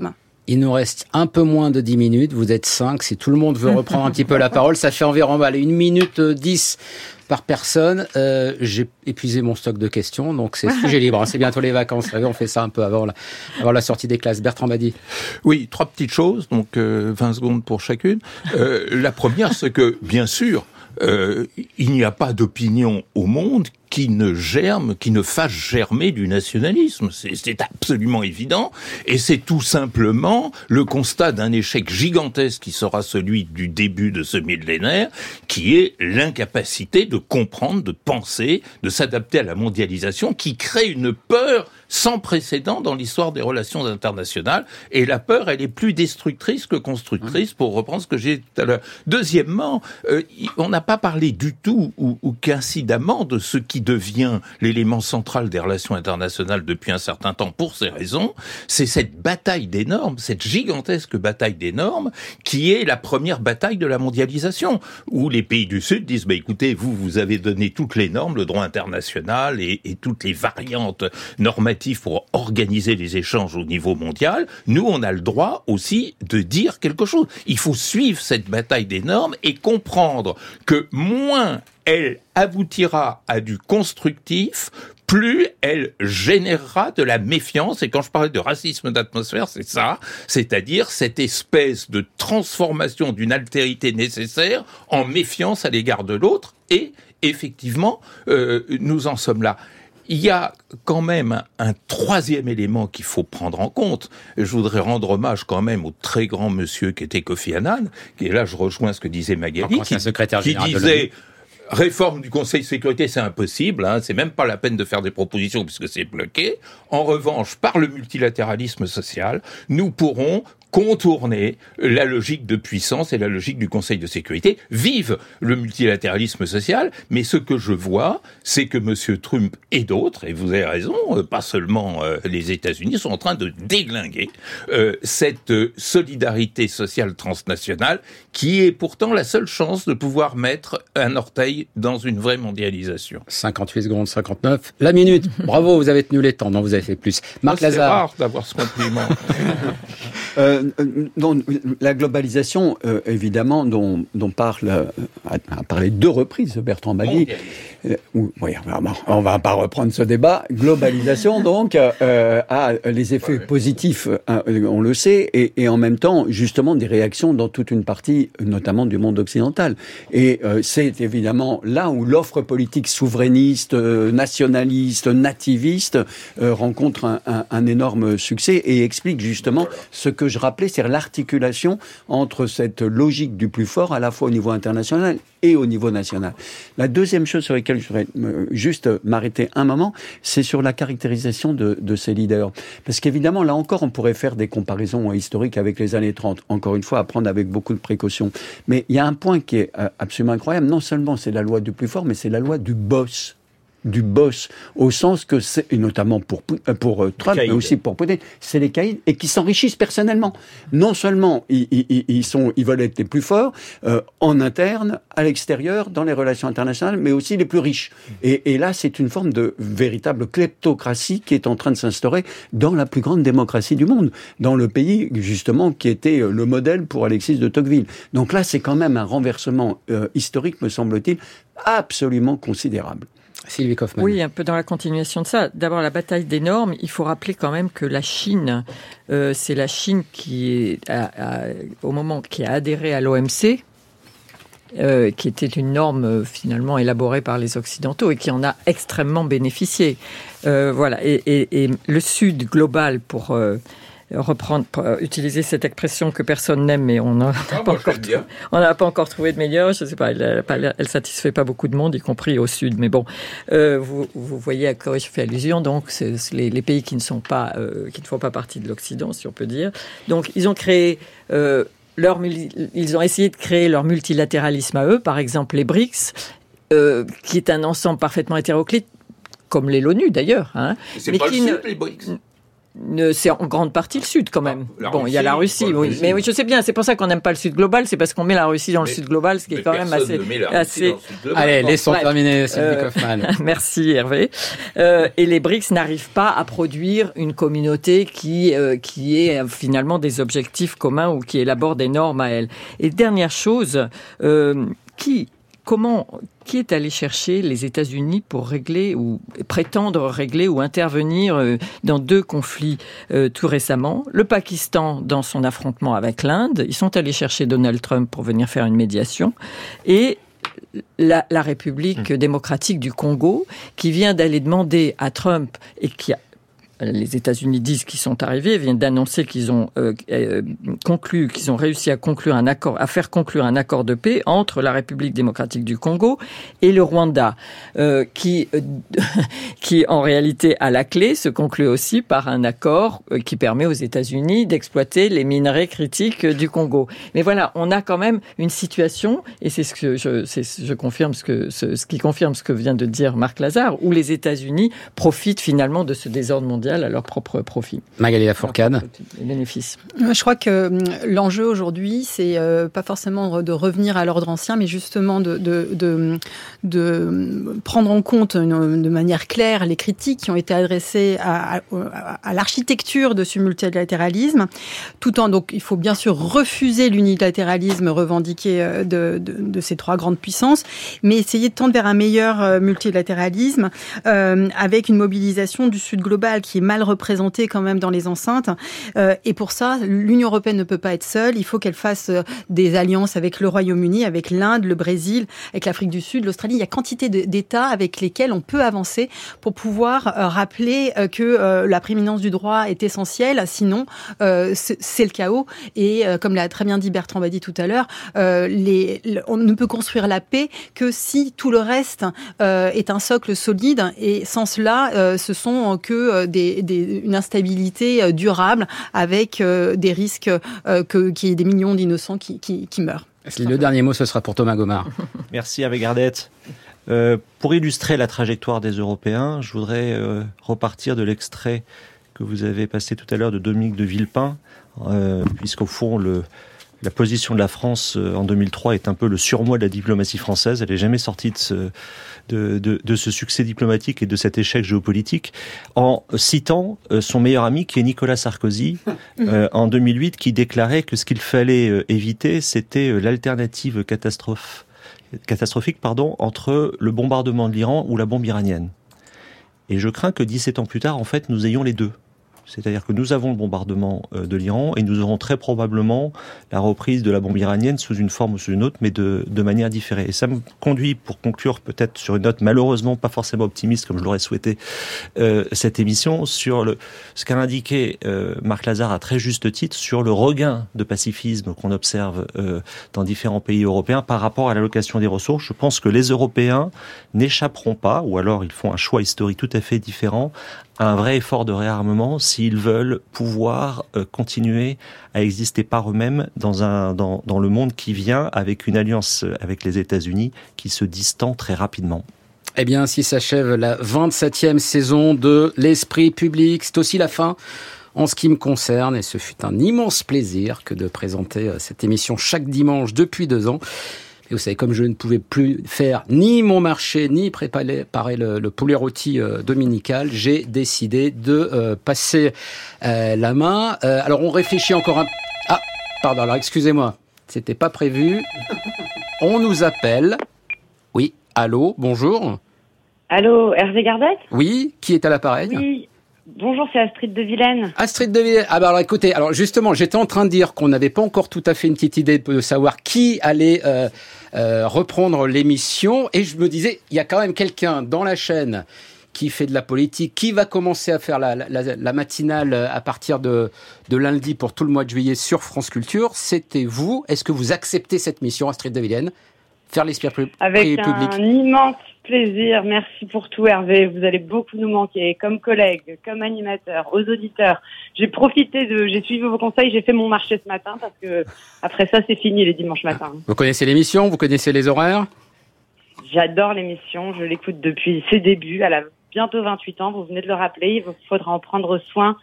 Il nous reste un peu moins de dix minutes. Vous êtes cinq. Si tout le monde veut reprendre un petit peu la parole, ça fait environ allez, une minute dix par personne. Euh, j'ai épuisé mon stock de questions, donc c'est sujet libre. Hein. C'est bientôt les vacances. Vous savez, on fait ça un peu avant la, avant la sortie des classes. Bertrand Badi. Oui, trois petites choses, donc euh, vingt secondes pour chacune. Euh, la première, c'est que, bien sûr, euh, il n'y a pas d'opinion au monde qui ne germe, qui ne fasse germer du nationalisme. C'est, c'est absolument évident. Et c'est tout simplement le constat d'un échec gigantesque qui sera celui du début de ce millénaire, qui est l'incapacité de comprendre, de penser, de s'adapter à la mondialisation, qui crée une peur sans précédent dans l'histoire des relations internationales. Et la peur, elle est plus destructrice que constructrice, pour reprendre ce que j'ai dit tout à l'heure. Deuxièmement, euh, on n'a pas parlé du tout, ou, ou qu'incidemment, de ce qui devient l'élément central des relations internationales depuis un certain temps pour ces raisons, c'est cette bataille des normes, cette gigantesque bataille des normes, qui est la première bataille de la mondialisation, où les pays du Sud disent, bah, écoutez, vous, vous avez donné toutes les normes, le droit international et, et toutes les variantes normatives pour organiser les échanges au niveau mondial. Nous, on a le droit aussi de dire quelque chose. Il faut suivre cette bataille des normes et comprendre que moins elle aboutira à du constructif, plus elle générera de la méfiance. Et quand je parlais de racisme d'atmosphère, c'est ça, c'est-à-dire cette espèce de transformation d'une altérité nécessaire en méfiance à l'égard de l'autre. Et effectivement, euh, nous en sommes là. Il y a quand même un troisième élément qu'il faut prendre en compte. Je voudrais rendre hommage quand même au très grand monsieur qui était Kofi Annan, qui est là, je rejoins ce que disait Magali, qui, qui disait... Réforme du Conseil de sécurité, c'est impossible, hein, c'est même pas la peine de faire des propositions puisque c'est bloqué. En revanche, par le multilatéralisme social, nous pourrons contourner la logique de puissance et la logique du Conseil de sécurité. Vive le multilatéralisme social, mais ce que je vois, c'est que M. Trump et d'autres, et vous avez raison, pas seulement euh, les États-Unis, sont en train de déglinguer euh, cette solidarité sociale transnationale qui est pourtant la seule chance de pouvoir mettre un orteil dans une vraie mondialisation. cinquante-huit secondes, cinquante-neuf. La minute. Bravo, vous avez tenu les temps. Non, vous avez fait plus. Marc oh, Lazare. C'est rare d'avoir ce compliment. euh, non, la globalisation, euh, évidemment, dont, dont parle, euh, a, a parlé deux reprises Bertrand Badi. Euh, oui, on va pas reprendre ce débat. Globalisation, donc, euh, a les effets positifs, euh, on le sait, et, et en même temps, justement, des réactions dans toute une partie, notamment du monde occidental. Et euh, c'est évidemment là où l'offre politique souverainiste, euh, nationaliste, nativiste euh, rencontre un, un, un énorme succès et explique justement ce que je rappelais, c'est l'articulation entre cette logique du plus fort, à la fois au niveau international et au niveau national. La deuxième chose sur laquelle je voudrais juste m'arrêter un moment, c'est sur la caractérisation de, de ces leaders. Parce qu'évidemment, là encore, on pourrait faire des comparaisons historiques avec les années trente. Encore une fois, à prendre avec beaucoup de précautions. Mais il y a un point qui est absolument incroyable. Non seulement c'est la loi du plus fort, mais c'est la loi du boss. du boss, au sens que c'est, et notamment pour, pour Trump, mais aussi pour Poutine, c'est les caïds, et qui s'enrichissent personnellement. Non seulement ils, ils, ils, sont, ils veulent être les plus forts, euh, en interne, à l'extérieur, dans les relations internationales, mais aussi les plus riches. Et, et là, c'est une forme de véritable kleptocratie qui est en train de s'instaurer dans la plus grande démocratie du monde, dans le pays, justement, qui était le modèle pour Alexis de Tocqueville. Donc là, c'est quand même un renversement euh, historique, me semble-t-il, absolument considérable. Sylvie Kaufmann. Oui, un peu dans la continuation de ça. D'abord, la bataille des normes. Il faut rappeler quand même que la Chine, euh, c'est la Chine qui est, a, a, au moment qui a adhéré à l'O M C, euh, qui était une norme euh, finalement élaborée par les Occidentaux et qui en a extrêmement bénéficié. Euh, voilà. Et, et, et le Sud global, pour euh, reprendre, pour utiliser cette expression que personne n'aime, mais on n'a ah, pas, pas, pas encore trouvé de meilleure. Je ne sais pas, elle ne satisfait pas beaucoup de monde, y compris au Sud. Mais bon, euh, vous, vous voyez à quoi je fais allusion. Donc, c'est, c'est les, les pays qui ne sont pas, euh, qui ne font pas partie de l'Occident, si on peut dire. Donc, ils ont créé euh, leur, ils ont essayé de créer leur multilatéralisme à eux. Par exemple, les B R I C S, euh, qui est un ensemble parfaitement hétéroclite, comme l'est l'ONU d'ailleurs. Hein, c'est mais pas qui le ne... Sud, les B R I C S. C'est en grande partie le Sud quand même. La bon, Russie, il y a la Russie, oui. Russie. Mais oui, je sais bien, c'est pour ça qu'on n'aime pas le Sud global, c'est parce qu'on met la Russie dans le mais, Sud global, ce qui est quand même assez... assez... Allez, bon, laissons bref. terminer Sylvie euh, Kaufmann. Merci Hervé. Euh, et les B R I C S n'arrivent pas à produire une communauté qui, euh, qui ait euh, finalement des objectifs communs ou qui élabore des normes à elle. Et dernière chose, euh, qui... Comment, qui est allé chercher les États-Unis pour régler ou prétendre régler ou intervenir dans deux conflits euh, tout récemment? Le Pakistan dans son affrontement avec l'Inde, ils sont allés chercher Donald Trump pour venir faire une médiation, et la, la République mmh. démocratique du Congo qui vient d'aller demander à Trump et qui a les États-Unis disent qu'ils sont arrivés, viennent d'annoncer qu'ils ont euh, euh, conclu, qu'ils ont réussi à conclure un accord, à faire conclure un accord de paix entre la République démocratique du Congo et le Rwanda, euh, qui, euh, qui en réalité à la clé se conclut aussi par un accord euh, qui permet aux États-Unis d'exploiter les minerais critiques du Congo. Mais voilà, on a quand même une situation, et c'est ce que je, c'est, je confirme ce que, ce, ce qui confirme ce que vient de dire Marc Lazare, où les États-Unis profitent finalement de ce désordre mondial à leur propre profit. Magali Lafourcade. Les bénéfices. Je crois que l'enjeu aujourd'hui, c'est euh, pas forcément de revenir à l'ordre ancien, mais justement de, de, de, de prendre en compte une, de manière claire les critiques qui ont été adressées à, à, à l'architecture de ce multilatéralisme, tout en, donc, il faut bien sûr refuser l'unilatéralisme revendiqué de, de, de ces trois grandes puissances, mais essayer de tendre vers un meilleur multilatéralisme euh, avec une mobilisation du Sud global qui est mal représentée quand même dans les enceintes. Euh, et pour ça, l'Union européenne ne peut pas être seule. Il faut qu'elle fasse des alliances avec le Royaume-Uni, avec l'Inde, le Brésil, avec l'Afrique du Sud, l'Australie. Il y a quantité d'États avec lesquels on peut avancer pour pouvoir euh, rappeler euh, que euh, la prééminence du droit est essentielle. Sinon, euh, c'est le chaos. Et euh, comme l'a très bien dit Bertrand Badi tout à l'heure, euh, les, on ne peut construire la paix que si tout le reste euh, est un socle solide. Et sans cela, euh, ce sont que des, des, une instabilité durable avec euh, des risques euh, que, qu'il y ait des millions d'innocents qui, qui, qui meurent. Le dernier mot, ce sera pour Thomas Gomard. Merci Hervé Gardette. Euh, pour illustrer la trajectoire des Européens, je voudrais euh, repartir de l'extrait que vous avez passé tout à l'heure de Dominique de Villepin, euh, puisqu'au fond, le, la position de la France euh, en deux mille trois est un peu le surmoi de la diplomatie française. Elle n'est jamais sortie de ce, de, de, de ce succès diplomatique et de cet échec géopolitique, en citant euh, son meilleur ami, qui est Nicolas Sarkozy, euh, en deux mille huit, qui déclarait que ce qu'il fallait euh, éviter, c'était euh, l'alternative catastrophe catastrophique pardon, entre le bombardement de l'Iran ou la bombe iranienne. Et je crains que dix-sept ans plus tard, en fait, nous ayons les deux. C'est-à-dire que nous avons le bombardement de l'Iran et nous aurons très probablement la reprise de la bombe iranienne sous une forme ou sous une autre, mais de, de manière différée. Et ça me conduit, pour conclure peut-être sur une note malheureusement pas forcément optimiste comme je l'aurais souhaité, euh, cette émission, sur le, ce qu'a indiqué euh, Marc Lazare à très juste titre sur le regain de pacifisme qu'on observe euh, dans différents pays européens par rapport à l'allocation des ressources. Je pense que les Européens n'échapperont pas, ou alors ils font un choix historique tout à fait différent, un vrai effort de réarmement s'ils veulent pouvoir euh, continuer à exister par eux-mêmes dans un dans, dans le monde qui vient, avec une alliance avec les États-Unis qui se distend très rapidement. Eh bien, ainsi s'achève la vingt-septième saison de l'Esprit public. C'est aussi la fin en ce qui me concerne, et ce fut un immense plaisir que de présenter cette émission chaque dimanche depuis deux ans. Et vous savez, comme je ne pouvais plus faire ni mon marché, ni préparer le, le poulet rôti euh, dominical, j'ai décidé de euh, passer euh, la main. Euh, alors, on réfléchit encore un... Ah, pardon, alors excusez-moi, c'était pas prévu. On nous appelle. Oui, allô, bonjour. Allô, Hervé Gardette ? Oui, qui est à l'appareil ? Oui. Bonjour, c'est Astrid de Vilaine. Astrid de Vilaine. Ah bah alors écoutez, alors justement, j'étais en train de dire qu'on n'avait pas encore tout à fait une petite idée de savoir qui allait euh, euh, reprendre l'émission, et je me disais, il y a quand même quelqu'un dans la chaîne qui fait de la politique, qui va commencer à faire la, la, la matinale à partir de, de lundi pour tout le mois de juillet sur France Culture. C'était vous. Est-ce que vous acceptez cette mission, Astrid de Vilaine ? Faire l'esprit public. Avec un immense plaisir. Merci pour tout, Hervé. Vous allez beaucoup nous manquer, comme collègue, comme animateur, aux auditeurs. J'ai profité de, j'ai suivi vos conseils, j'ai fait mon marché ce matin parce que après ça, c'est fini les dimanches matins. Vous connaissez l'émission? Vous connaissez les horaires? J'adore l'émission. Je l'écoute depuis ses débuts. Elle a bientôt vingt-huit ans. Vous venez de le rappeler. Il vous faudra en prendre soin.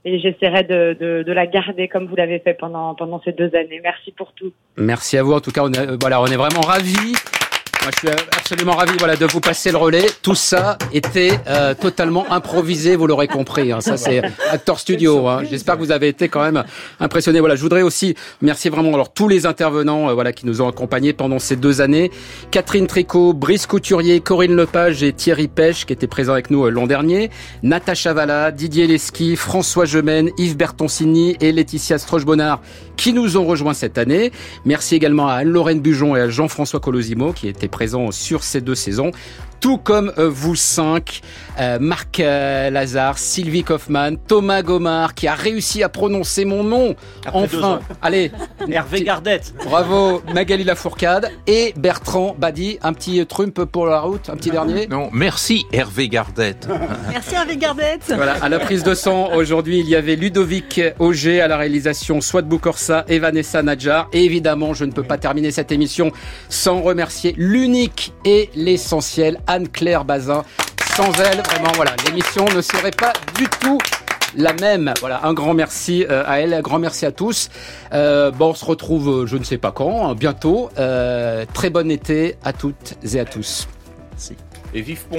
et j'essaierai de, de, de la garder comme vous l'avez fait pendant, pendant ces deux années. Merci pour tout. Merci à vous. En tout cas, on est, voilà, on est vraiment ravis. Moi, je suis absolument ravi, voilà, de vous passer le relais. Tout ça était euh, totalement improvisé, vous l'aurez compris. Hein. Ça, c'est Acteur Studio. Hein. J'espère que vous avez été quand même impressionnés. Voilà, je voudrais aussi remercier vraiment alors tous les intervenants, euh, voilà, qui nous ont accompagnés pendant ces deux années. Catherine Tricot, Brice Couturier, Corinne Lepage et Thierry Pêche, qui étaient présents avec nous euh, l'an dernier. Natacha Valla, Didier Lesky, François Gemène, Yves Bertoncini et Laetitia Stroche-Bonnard, qui nous ont rejoints cette année. Merci également à Anne-Lorraine Bujon et à Jean-François Colosimo, qui étaient présents sur ces deux saisons, tout comme euh, vous cinq, euh, Marc euh, Lazare, Sylvie Kaufmann, Thomas Gomard, qui a réussi à prononcer mon nom. Après enfin, allez, Hervé Gardette. Bravo, Magali Lafourcade et Bertrand Badi. Un petit Trump pour la route, un petit dernier. Non, merci Hervé Gardette. Merci Hervé Gardette. Voilà, à la prise de sang aujourd'hui, il y avait Ludovic Auger à la réalisation, Swat Boukorsa et Vanessa Nadjar. Et évidemment, je ne peux pas terminer cette émission sans remercier l'unique et l'essentiel Anne-Claire Bazin. Sans elle, vraiment, voilà, l'émission ne serait pas du tout la même. Voilà, un grand merci euh, à elle, un grand merci à tous. Euh, bon, on se retrouve, euh, je ne sais pas quand, hein, bientôt. Euh, très bon été à toutes et à tous. Merci. Et vive